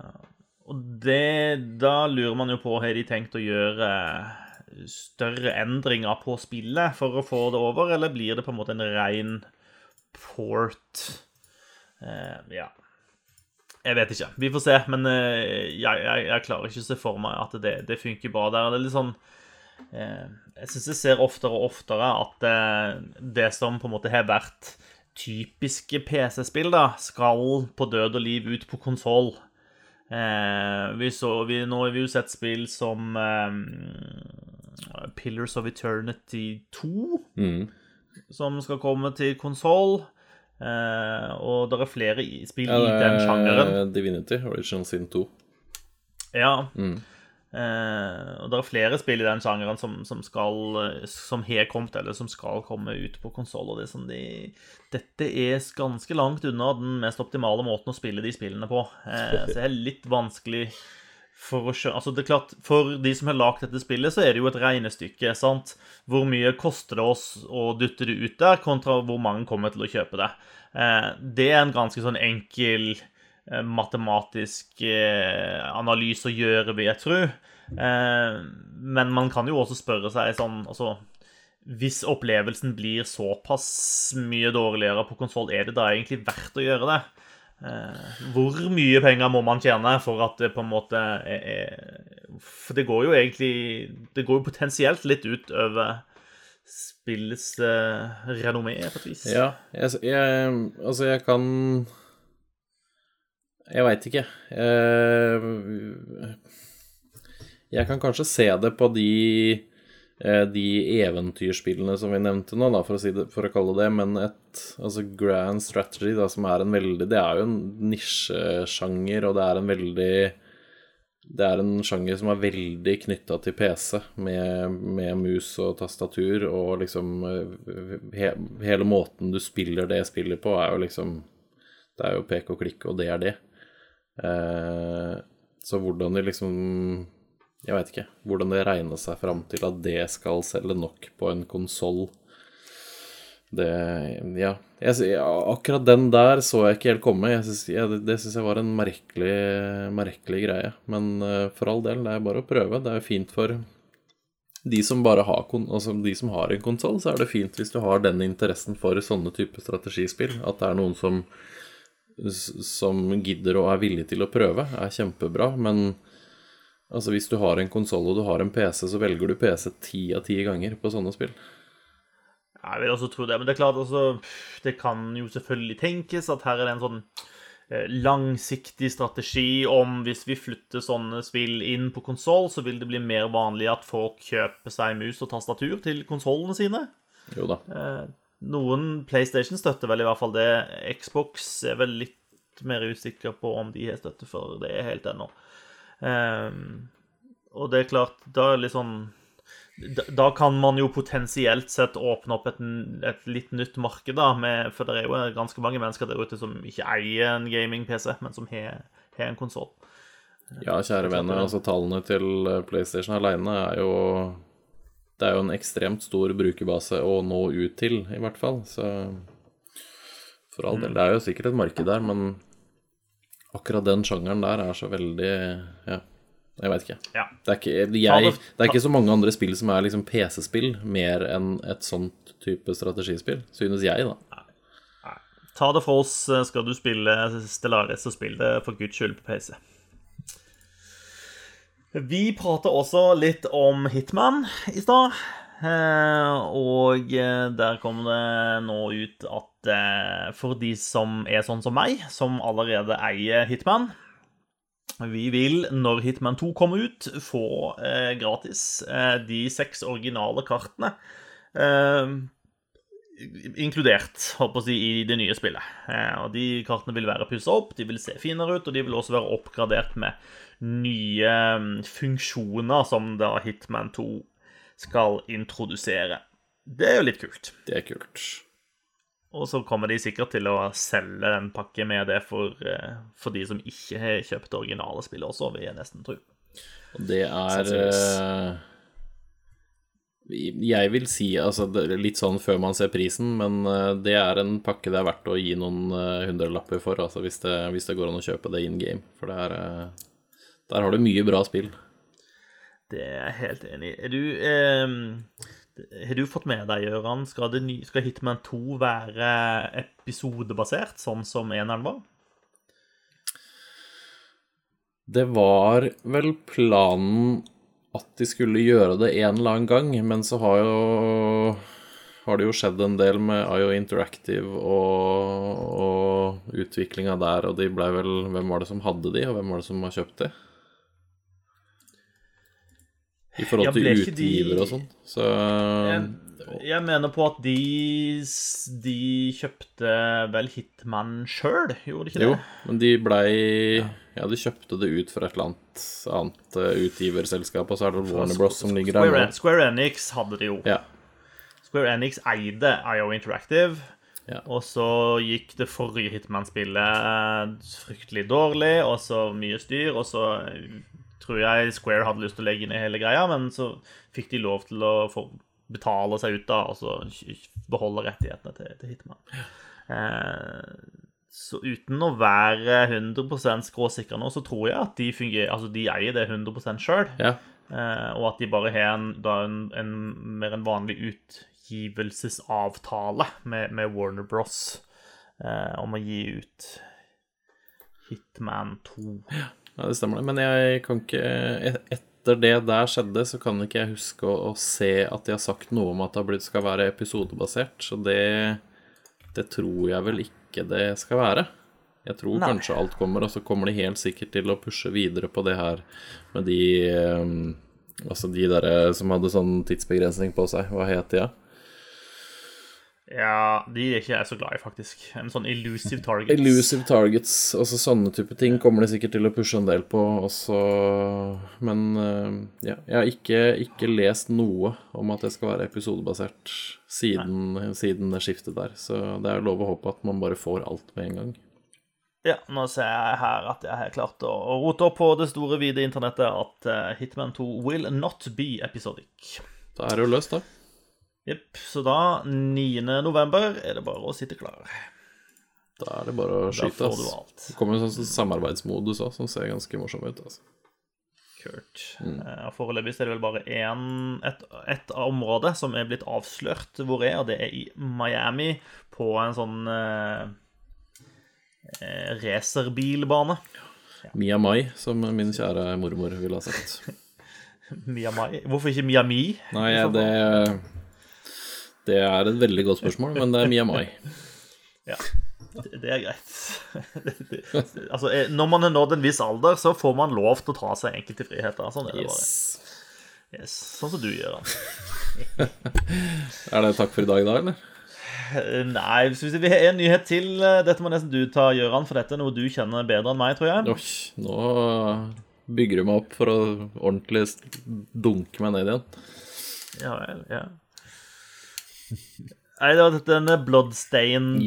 Speaker 1: da lurer man jo på, har de tenkt å gjøre større endringer på spillet for å få det over, eller blir det på en måte en ren port? Ja. Jeg vet ikke. Vi får se, men jeg klarer ikke å se for meg at det funker bra der. Det litt sånn jeg synes jeg ser oftere og oftere at det som på en måte har vært typiske PC-spill da, skal på død og liv ut på konsol. Nå har vi jo sett spill som Pillars of Eternity 2 som skal komme til konsol, og det flere spill i den sjangeren.
Speaker 2: Divinity, Original Sin 2. Ja.
Speaker 1: Og det flere spill i den sjangeren som har kommet, eller som skal komme ut på konsol, og dette ganske langt unna den mest optimale måten å spille de spillene på. Så det litt vanskelig for å skjønne. Altså det klart, for de som har lagt dette spillet, så det jo et regnestykke, sant? Hvor mye koster det oss å dytte det ut der, kontra hvor mange kommer til å kjøpe det. Det en ganske sånn enkel matematisk analyse å gjøre, vil jeg tro. Men man kan jo også spørre seg sånn, altså, hvis opplevelsen blir såpass mye dårligere på konsol, det da egentlig verdt å gjøre det? Hvor mye penger må man tjene for at det på en måte for det går jo egentlig, det går jo potensielt litt ut over spillets renommé på et vis. Ja,
Speaker 2: altså jeg kan jeg vet ikke. Jeg kan kanskje se det på de eventyrspillene som vi nevnte nå, da, for å kalle det, men altså Grand Strategy, da, som det jo en nisjesjanger, og det en sjanger som veldig knyttet til PC, med mus og tastatur, og liksom hele måten du spiller det spillet på jo liksom, det jo pek og klikk, og det det. Så hvordan det liksom, jeg vet ikke, hvordan det regner seg frem til at det skal selge nok på en konsol. Akkurat den der så jeg ikke helt komme. Det synes jeg var en merkelig greie. Men for all del, det bare å prøve. Det jo fint for de som bare har, altså de som har en konsol, så det fint hvis du har den interessen for sånne type strategispill. At det noen som gidder og villig til å prøve, kjempebra, men altså hvis du har en konsol og du har en PC, så velger du PC 10 av 10 ganger på sånne spill.
Speaker 1: Jeg vil også tro det, men det klart altså, det kan jo selvfølgelig tenkes at her det en sånn langsiktig strategi om hvis vi flytter sånne spill inn på konsol, så vil det bli mer vanlig at folk kjøper seg mus og tastatur til konsolene sine.
Speaker 2: Jo da.
Speaker 1: Noen PlayStation støtter vel i hvert fall det. Xbox vel litt litt mer usikker på om de har støtte for det helt ennå. Og det klart, da litt sånn da kan man jo potensielt sett åpne opp et litt nytt marked da, for det jo ganske mange mennesker der ute som ikke eier en gaming-PC, men som har en konsol.
Speaker 2: Ja, kjære venner, altså tallene til PlayStation alene det jo en ekstremt stor brukerbase å nå ut til, i hvert fall, så for all del, det jo sikkert et marked der, men akkurat den sjangeren der så veldig, ja, jeg vet ikke.
Speaker 1: Ja.
Speaker 2: Det ikke så mange andre spill som liksom PC-spill, mer enn et sånt type strategispill, synes jeg da.
Speaker 1: Nei. Ta det for oss, skal du spille Stellaris, så spill det for Guds skyld på PC. Vi prater også litt om Hitman i stad, og der kom det nå ut at for de som sånn som meg, som allerede eier Hitman, vi vil, når Hitman 2 kommer ut, få gratis de 6 originale kartene, inkludert, håper jeg, i det nye spillet. Og de kartene vil være pusset opp, de vil se finere ut, og de vil også være oppgradert med nye funksjoner som da Hitman 2 skal introdusere. Det jo litt kult.
Speaker 2: Det kult.
Speaker 1: Og så kommer de sikkert til å selge en pakke med det for de som ikke har kjøpt originale spill også, vil jeg nesten tro.
Speaker 2: Og det jeg vil si, altså litt sånn før man ser prisen, men det en pakke det verdt å gi noen hundrelapper for, altså hvis det går an å kjøpe det in-game, for der har du mye bra spill.
Speaker 1: Det jeg helt enig i. Har du fått med deg, Jøran, skal Hitman 2 være episodebasert, sånn som eneren var?
Speaker 2: Det var vel planen at de skulle gjøre det en eller annen gang, men så har det jo skjedd en del med IO Interactive og utviklingen der, og de ble vel, hvem var det som hadde de, og hvem var det som har kjøpt de? I forhold til utgiver og sånn. Så
Speaker 1: jeg mener på at de kjøpte vel Hitman selv, gjorde de ikke det?
Speaker 2: Jo, men de kjøpte det ut fra et eller annet utgiverselskap, og så det Warner Bros. Som ligger der nå.
Speaker 1: Square Enix hadde det jo.
Speaker 2: Ja.
Speaker 1: Square Enix eide IO Interactive,
Speaker 2: ja.
Speaker 1: Og så gikk det forrige Hitman-spillet fryktelig dårlig, og så mye styr, og så tror jeg Square hadde lyst til å legge inn i hele greia, men så fikk de lov til å betale seg ut da, og så beholde rettighetene til Hitman. Så uten å være 100% skråsikker nå, så tror jeg at de fungerer, altså de eier det 100% selv,
Speaker 2: ja.
Speaker 1: Og at de bare har mer en vanlig utgivelsesavtale med Warner Bros. Om å gi ut Hitman 2.
Speaker 2: Ja, det stemmer det, men jeg kan ikke etter det der skjedde, så kan ikke jeg huske å se at de har sagt noe om at det skal være episodebasert, så det tror jeg vel ikke det skal være. Jeg tror kanskje alt kommer, og så kommer de helt sikkert til å pushe videre på det her med de der som hadde sånn tidsbegrensning på seg. Hva heter de?
Speaker 1: Ja, de ikke jeg så glad i, faktisk. En sånn elusive targets.
Speaker 2: Elusive targets, også sånne type ting kommer de sikkert til å pushe en del på også. Men ja, jeg har ikke lest noe om at det skal være episodebasert siden det skiftet der. Så det lov å håpe at man bare får alt med en gang.
Speaker 1: Ja, nå ser jeg her at jeg har klart å rote opp på det store vide internettet at Hitman 2 will not be episodic.
Speaker 2: Da det jo løst da.
Speaker 1: Jepp, så da 9. november det bare å sitte klar.
Speaker 2: Da det bare å skyte,
Speaker 1: da får du alt.
Speaker 2: Det kommer en sånn samarbeidsmodus også, som ser ganske morsom ut, altså.
Speaker 1: Kult. Foreløpig det vel bare et område som blitt avslørt hvor og det i Miami på en sånn racerbilbane.
Speaker 2: Ja. Miami, som min kjære mormor ville ha sagt.
Speaker 1: Miami? Hvorfor ikke Miami?
Speaker 2: Nei, det et veldig godt spørsmål, men det Miami.
Speaker 1: Ja, det greit. Altså, når man nådd en viss alder, så får man lov til å ta seg enkelte friheter. Sånn det bare. Yes, sånn som du gjør.
Speaker 2: Det takk for i dag da, eller?
Speaker 1: Nei, hvis vi har en nyhet til. Dette må nesten du ta, Gjøran, for dette er noe du kjenner bedre enn meg, tror jeg.
Speaker 2: Oi, nå bygger du meg opp for å ordentlig dunke meg ned igjen.
Speaker 1: Ja vel, ja. Nei, det var denne Bloodstained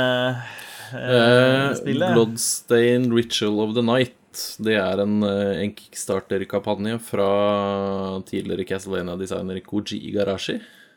Speaker 1: spillet.
Speaker 2: Bloodstained Ritual of the Night. Det er en Kickstarter-kampanje fra tidligere Castlevania-designer Koji Igarashi.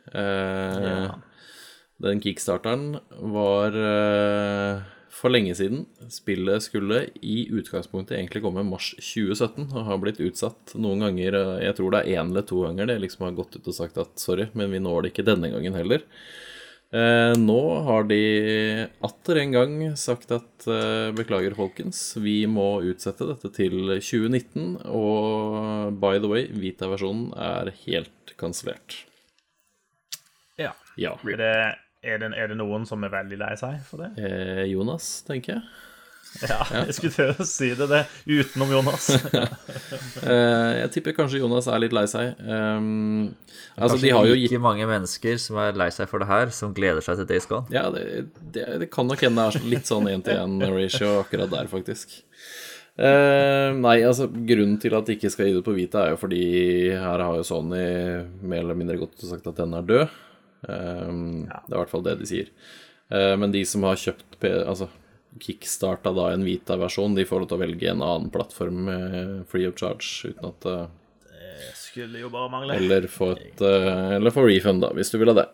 Speaker 2: Den Kickstarteren var for lenge siden. Spillet skulle i utgangspunktet egentlig komme i mars 2017 og har blitt utsatt noen ganger. Jeg tror det er 1 eller 2 ganger det liksom har gått ut og sagt at sorry, men vi når det ikke denne gangen heller. Nå har de atter en gang sagt at beklager folkens, vi må utsette dette til 2019, og by the way, Vita-versjonen er helt kansellert.
Speaker 1: Ja. Er det noen som er veldig lei seg for det?
Speaker 2: Jonas, tenker jeg.
Speaker 1: Ja, jeg skulle til å si det utenom Jonas.
Speaker 2: Jeg tipper kanskje Jonas er litt lei seg. Altså,
Speaker 3: de har jo ikke mange mennesker som er lei seg for det her, som gleder seg til Days Gone.
Speaker 2: Ja, det kan nok hende det er litt sånn 1-til-1-ratio akkurat der, faktisk. Nei, altså, grunnen til at de ikke skal gi det på Vita er jo fordi her har jo Sony mer eller mindre gått og sagt at den er død. Det er i hvert fall det de sier. Men de som har kjøpt kickstarta da en Vita-versjon, de får lov til å velge en annen plattform free of charge, uten at
Speaker 1: det skulle jo bare mangle.
Speaker 2: Eller få refund da, hvis du vil ha det.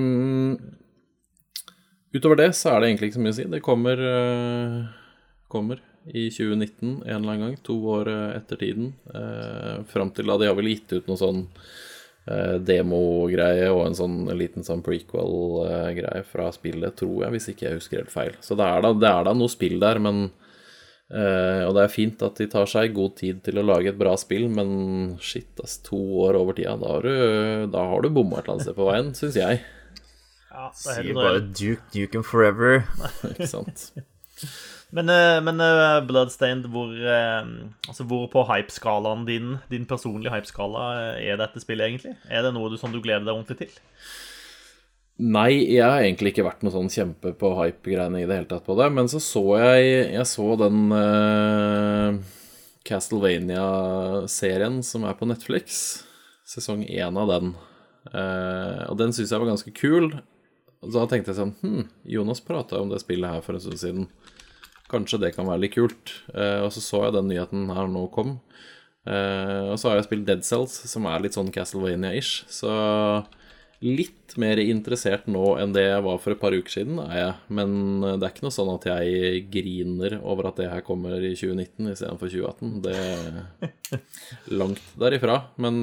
Speaker 2: Utover det så er det egentlig ikke så mye å si. Det kommer i 2019 en eller annen gang, 2 år etter tiden. Frem til da de har vel gitt ut noe sånn demo-greie og en liten prequel-greie fra spillet, tror jeg, hvis ikke jeg husker helt feil. Så det er da noe spill der, men og det er fint at de tar seg god tid til å lage et bra spill, men shit, 2 år over tida, da har du bommet et eller annet sted på veien, synes jeg.
Speaker 1: Ja, det
Speaker 3: sier bare Duke and Forever.
Speaker 2: Ikke sant?
Speaker 1: Men Bloodstained, hvor på hype-skalaen din personlige hype-skala er dette spillet egentlig? Er det noe som du gleder deg ordentlig til?
Speaker 2: Nei, jeg har egentlig ikke vært noe sånn kjempe på hype-greiene i det hele tatt på det, men så jeg så den Castlevania-serien som er på Netflix, sesong 1 av den, og den synes jeg var ganske kul. Og da tenkte jeg sånn, Jonas pratet om det spillet her for en stund siden. Kanskje det kan være litt kult. Og så jeg den nyheten her nå kom. Og så har jeg spilt Dead Cells, som er litt sånn Castlevania-ish. Så litt mer interessert nå enn det jeg var for et par uker siden er jeg. Men det er ikke noe sånn at jeg griner over at det her kommer i 2019 i stedet for 2018. Det er langt derifra. Men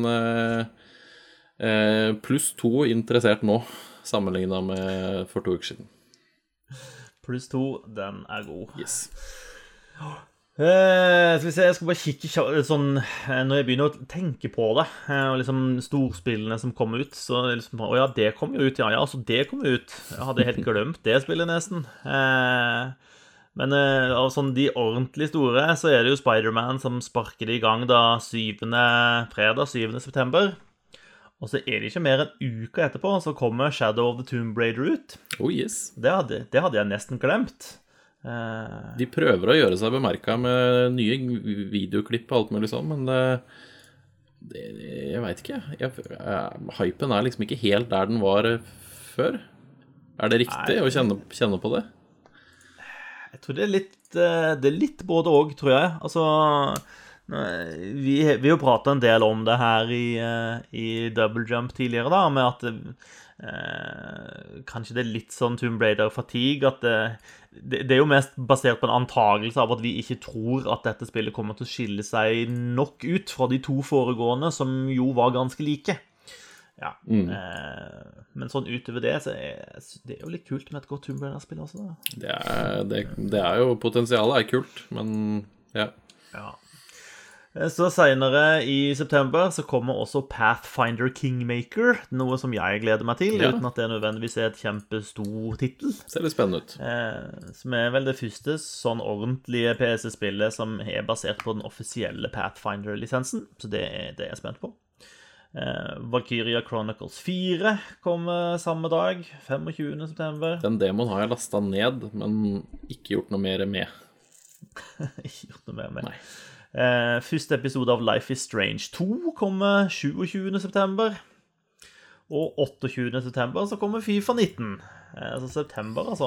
Speaker 2: +2 interessert nå, sammenlignet med for 2 uker siden.
Speaker 1: +2, den er god.
Speaker 2: Yes.
Speaker 1: Skal vi se, jeg skal bare kikke sånn, når jeg begynner å tenke på det, og liksom storspillene som kommer ut, så liksom, ja, det kommer jo ut, ja, så det kommer ut. Jeg hadde helt glemt det spillet nesten. Men av sånn de ordentlig store, så er det jo Spider-Man som sparker det i gang da fredag 7. september. Og så er det ikke mer enn uka etterpå, så kommer Shadow of the Tomb Raider ut.
Speaker 2: Oh yes.
Speaker 1: Det hadde jeg nesten glemt.
Speaker 2: De prøver å gjøre seg bemerket med nye videoklipp og alt mulig sånn, men jeg vet ikke. Hypen er liksom ikke helt der den var før. Er det riktig å kjenne på det?
Speaker 1: Jeg tror det er litt både og, tror jeg. Altså, vi har jo pratet en del om det her i Double Jump tidligere da, med at kanskje det er litt sånn Tomb Raider fatigue, at det er jo mest basert på en antagelse av at vi ikke tror at dette spillet kommer til å skille seg nok ut fra de 2 foregående, som jo var ganske like. Ja. Men sånn utover det, så det er jo litt kult med et godt Tomb Raider-spill også da.
Speaker 2: Det er jo, potensialet er kult, men ja.
Speaker 1: Så senere i september så kommer også Pathfinder Kingmaker, noe som jeg gleder meg til, uten at det nødvendigvis er et kjempestor titel.
Speaker 2: Ser litt spennende ut.
Speaker 1: Som er vel det første sånn ordentlige PC-spillet som er basert på den offisielle Pathfinder-lisensen, så det er jeg spent på. Valkyria Chronicles 4 kommer samme dag, 25. september.
Speaker 2: Den demoen har jeg lastet ned, men ikke gjort noe mer med.
Speaker 1: Ikke gjort noe mer med. Første episode av Life is Strange 2 kommer 27. september. Og 28. september så kommer FIFA 19. Altså september, altså.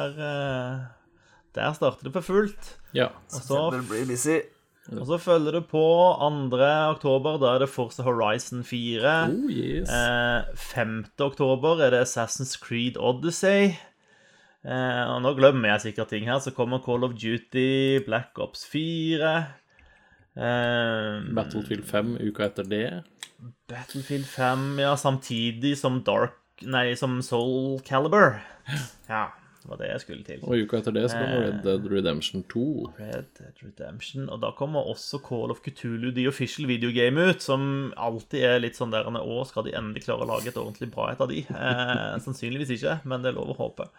Speaker 1: Der starter det for fullt.
Speaker 2: Ja.
Speaker 3: September blir busy.
Speaker 1: Og så følger det på 2. oktober, da er det Forza Horizon 4.
Speaker 2: Oh, yes.
Speaker 1: 5. oktober er det Assassin's Creed Odyssey. Og nå glemmer jeg sikkert ting her, så kommer Call of Duty, Black Ops 4.
Speaker 2: Battlefield 5 uka etter det.
Speaker 1: Battlefield 5, ja, samtidig som som Soul Calibur. Ja, det var det jeg skulle til.
Speaker 2: Og uka etter det så kommer Red Dead Redemption 2.
Speaker 1: Red Dead Redemption, og da kommer også Call of Cthulhu, The Official Video Game ut, som alltid er litt sånn der, skal de endelig klare å lage et ordentlig bra et av de? Sannsynligvis ikke, men det er lov å håpe.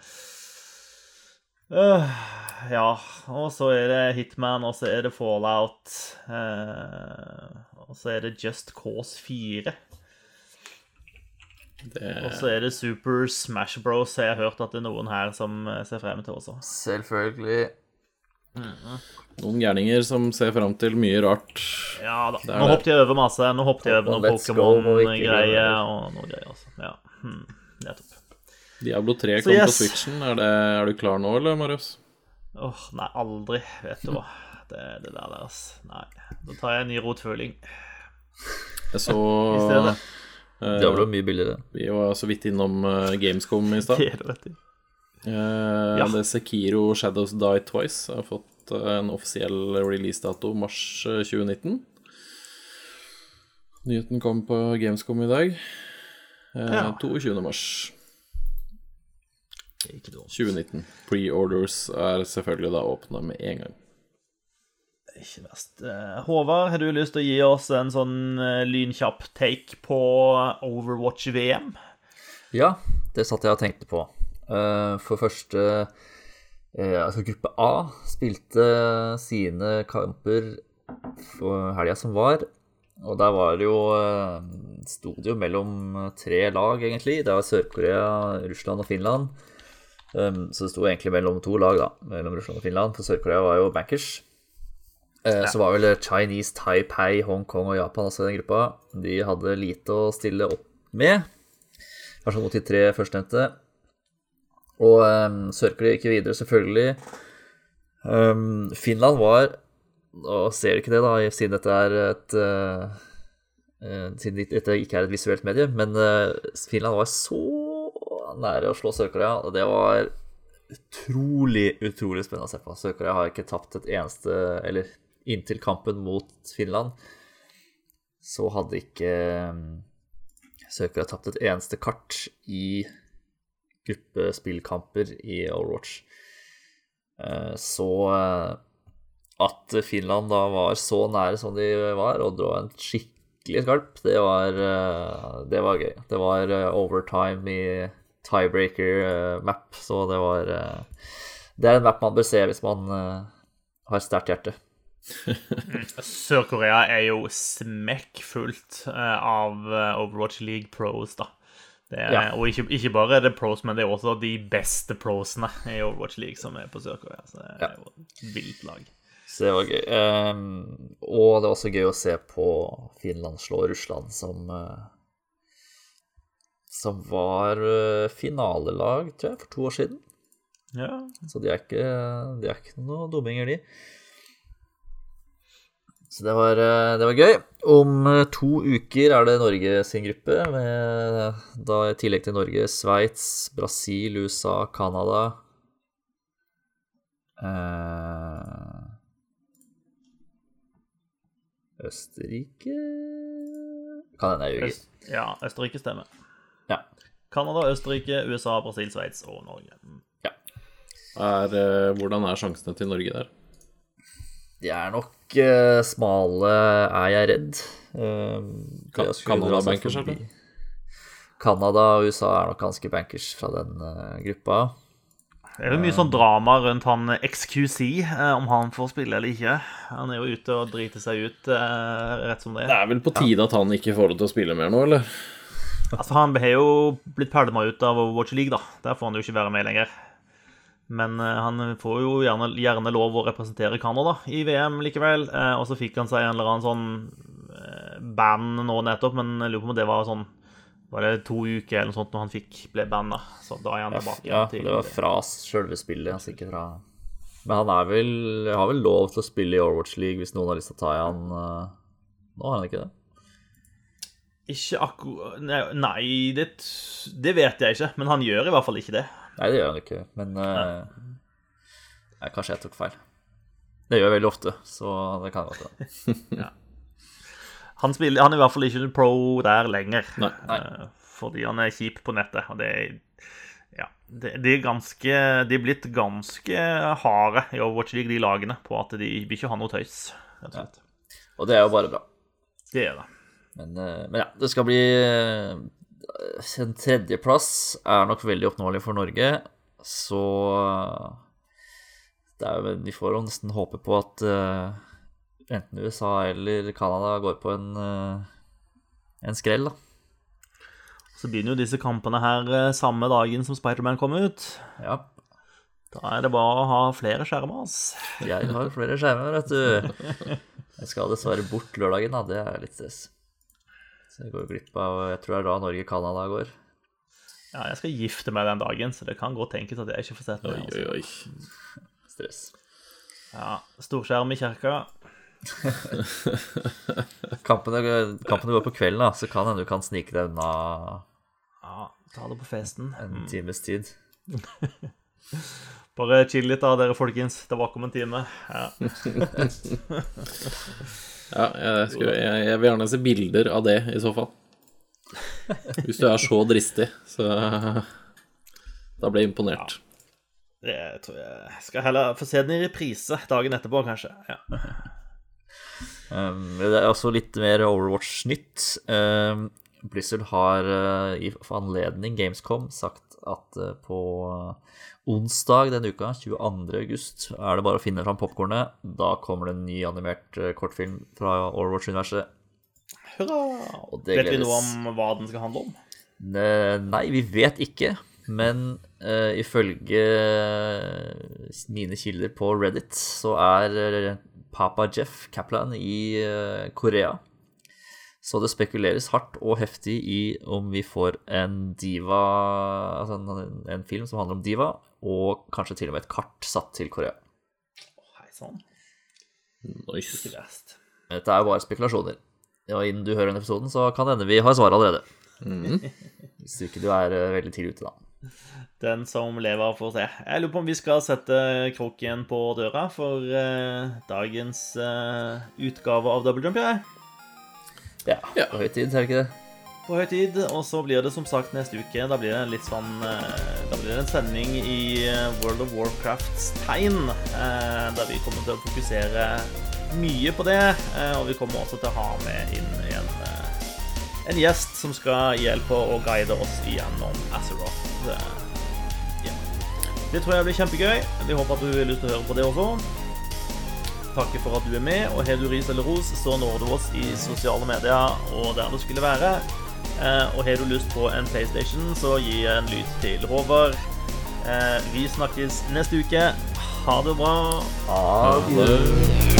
Speaker 1: Ja, og så er det Hitman, og så er det Fallout, og så er det Just Cause 4. Og så er det Super Smash Bros. Jeg har hørt at det er noen her som ser frem til også.
Speaker 3: Selvfølgelig.
Speaker 2: Noen gjerninger som ser frem til mye rart.
Speaker 1: Ja da, nå hoppet jeg over masse. Nå hoppet jeg over noen Pokémon-greier og noen greier også. Ja, det er topp.
Speaker 2: Diablo 3 kom på Switchen. Er du klar nå, eller, Marius?
Speaker 1: Nei, aldri, vet du hva. Det der deres. Nei, da tar jeg en ny rotføling.
Speaker 2: Jeg så...
Speaker 1: I stedet.
Speaker 3: Det ble mye billigere.
Speaker 2: Vi var så vidt innom Gamescom i stad.
Speaker 1: Det er det, vet du.
Speaker 2: Det Sekiro Shadows Die Twice har fått en offisiell release-dato mars 2019. Nyheten kom på Gamescom i dag. 22. mars 2019. Pre-orders er selvfølgelig da åpnet med en gang.
Speaker 1: Ikke verst. Håvard, har du lyst til å gi oss en sånn lynkjapp take på Overwatch VM?
Speaker 3: Ja, det satt jeg og tenkte på. For første, altså gruppe A spilte sine kamper for helgen som var, og der var det jo stod jo mellom 3 lag egentlig. Det var Sør-Korea, Russland og Finland. Så det stod egentlig mellom 2 lag da, mellom Russland og Finland, for Sør-Korea var jo bankers. Så var vel Chinese, Taipei, Hong Kong og Japan også i den gruppa. De hadde lite å stille opp med, kanskje mot de 3 førstnevnte. Og Sør-Korea gikk videre selvfølgelig. Finland var, og ser ikke det da, siden dette er siden dette ikke er et visuelt medie, men Finland var så nære å slå Sør-Korea, og det var utrolig spennende å se på. Sør-Korea har ikke tapt et eneste, eller inntil kampen mot Finland, så hadde ikke Sør-Korea tapt et eneste kart i gruppespillkamper i Overwatch. Så at Finland da var så nære som de var, og dra en skikkelig skarp, det var gøy. Det var overtime i tiebreaker map, så det er en map man bør se hvis man har sterkt hjerte.
Speaker 1: Sør-Korea er jo smekkfullt av Overwatch League pros da. Og ikke bare er det pros, men det er også de beste prosene i Overwatch League som er på Sør-Korea, så det er jo et vilt lag.
Speaker 3: Så det var gøy. Og det var også gøy å se på Finland slå Russland, som var finalelag, tror jeg, for 2 år siden.
Speaker 1: Ja.
Speaker 3: Så de er ikke noen dumminger, de. Så det var gøy. Om 2 uker er det Norge sin gruppe, med da i tillegg til Norge, Sveits, Brasil, USA, Kanada, Østerrike kan hende jeg ljuger.
Speaker 1: Ja, Østerrike stemmer.
Speaker 3: Ja.
Speaker 1: Kanada, Østerrike, USA, Brasil, Sveits og Norge.
Speaker 3: Ja.
Speaker 2: Hvordan er sjansene til Norge der?
Speaker 3: De er nok smale, er jeg redd.
Speaker 2: Kanada bankers, eller?
Speaker 3: Kanada og USA er nok ganske bankers fra den gruppa.
Speaker 1: Det er jo mye sånn drama rundt han XQC, om han får spille eller ikke. Han er jo ute og driter seg ut rett som det.
Speaker 2: Det er vel på tide at han ikke får lov til å spille mer nå, eller?
Speaker 1: Altså, han har jo blitt pælma ut av Overwatch League, da. Der får han jo ikke være med lenger. Men han får jo gjerne lov å representere Canada i VM likevel. Og så fikk han seg en eller annen sånn ban nå nettopp, men jeg lurer på om det var sånn, var det 2 uker eller noe sånt når han ble bannet. Så da er han tilbake til...
Speaker 3: Ja, det var fra selve spillet, altså ikke fra... Men han har vel lov til å spille i Overwatch League hvis noen har lyst til å ta i han. Nå har han ikke det?
Speaker 1: Ikke akkurat... Nei, det vet jeg ikke, men han gjør i hvert fall ikke det.
Speaker 3: Nei, det gjør han ikke, men kanskje jeg tok feil. Det gjør jeg veldig ofte, så det kan godt være.
Speaker 1: Ja. Han er i hvert fall ikke pro der lenger.
Speaker 3: Nei.
Speaker 1: Fordi han er kjip på nettet. Og de er blitt ganske harde i Overwatch League, de lagene, på at de vil ikke ha noe tøys.
Speaker 3: Ja. Og det er jo bare bra.
Speaker 1: Det er det.
Speaker 3: Men ja, det skal bli en 3. plass er nok veldig oppnåelig for Norge. Så vi får jo nesten håpe på at enten USA eller Canada går på en skrell, da.
Speaker 1: Så begynner jo disse kampene her samme dagen som Spider-Man kom ut.
Speaker 3: Ja.
Speaker 1: Da er det bare å ha flere skjermer, altså.
Speaker 3: Jeg har flere skjermer, vet du. Jeg skal dessverre bort lørdagen, da. Det er litt stress. Så jeg går glipp av, jeg tror det er da Norge-Canada går.
Speaker 1: Ja, jeg skal gifte meg den dagen, så det kan godt tenkes at jeg ikke får sett det.
Speaker 2: Oi.
Speaker 3: Stress.
Speaker 1: Ja, storskjerm i kirka.
Speaker 3: Kampene går på kvelden, da, så kan du kan snike deg unna.
Speaker 1: Ja, ta det på festen.
Speaker 3: En times tid.
Speaker 1: Bare chill litt da, dere folkens. Det var om en time. Ja.
Speaker 2: Ja, jeg vil gjerne se bilder av det i så fall. Hvis du er så dristig, så da blir jeg imponert.
Speaker 1: Det tror jeg skal heller få se den i reprise dagen etterpå, kanskje. Ja.
Speaker 3: Det er også litt mer Overwatch-nytt. Blizzard har i anledning Gamescom sagt at på onsdag denne uka, 22. august, er det bare å finne fram popcornet. Da kommer det en ny animert kortfilm fra Overwatch-universet.
Speaker 1: Hurra! Vet vi noe om hva den skal handle om?
Speaker 3: Nei, vi vet ikke. Men ifølge mine kilder på Reddit så er Papa Jeff Kaplan i Korea. Så det spekuleres hardt og heftig i om vi får en diva, altså en film som handler om diva, og kanskje til og med et kart satt til Korea.
Speaker 1: Hei sann.
Speaker 2: Nice.
Speaker 1: Ikke verst.
Speaker 3: Dette er jo bare spekulasjoner. Og innen du hører denne episoden, så kan denne vi har svar allerede. Hvis ikke du er veldig tidlig ute, da.
Speaker 1: Den som lever får se. Jeg lurer på om vi skal sette kroken på døra for dagens utgave av Double Jump,
Speaker 3: Ja, på høy tid, er det ikke det?
Speaker 1: På høy tid, og så blir det som sagt neste uke. Da blir det en litt sånn da blir det en sending i World of Warcrafts tegn, der vi kommer til å fokusere mye på det, og vi kommer også til å ha med inn en gjest som skal hjelpe og guide oss igjennom Azeroth. Det tror jeg blir kjempegøy. Vi håper at du har lyst til å høre på det også. Takk for at du er med, og har du ris eller ros, så når du oss i sosiale medier og der det skulle være. Og har du lyst på en PlayStation, så gi en lyd til Håvard. Vi snakkes neste uke. Ha det bra.
Speaker 3: Ha det.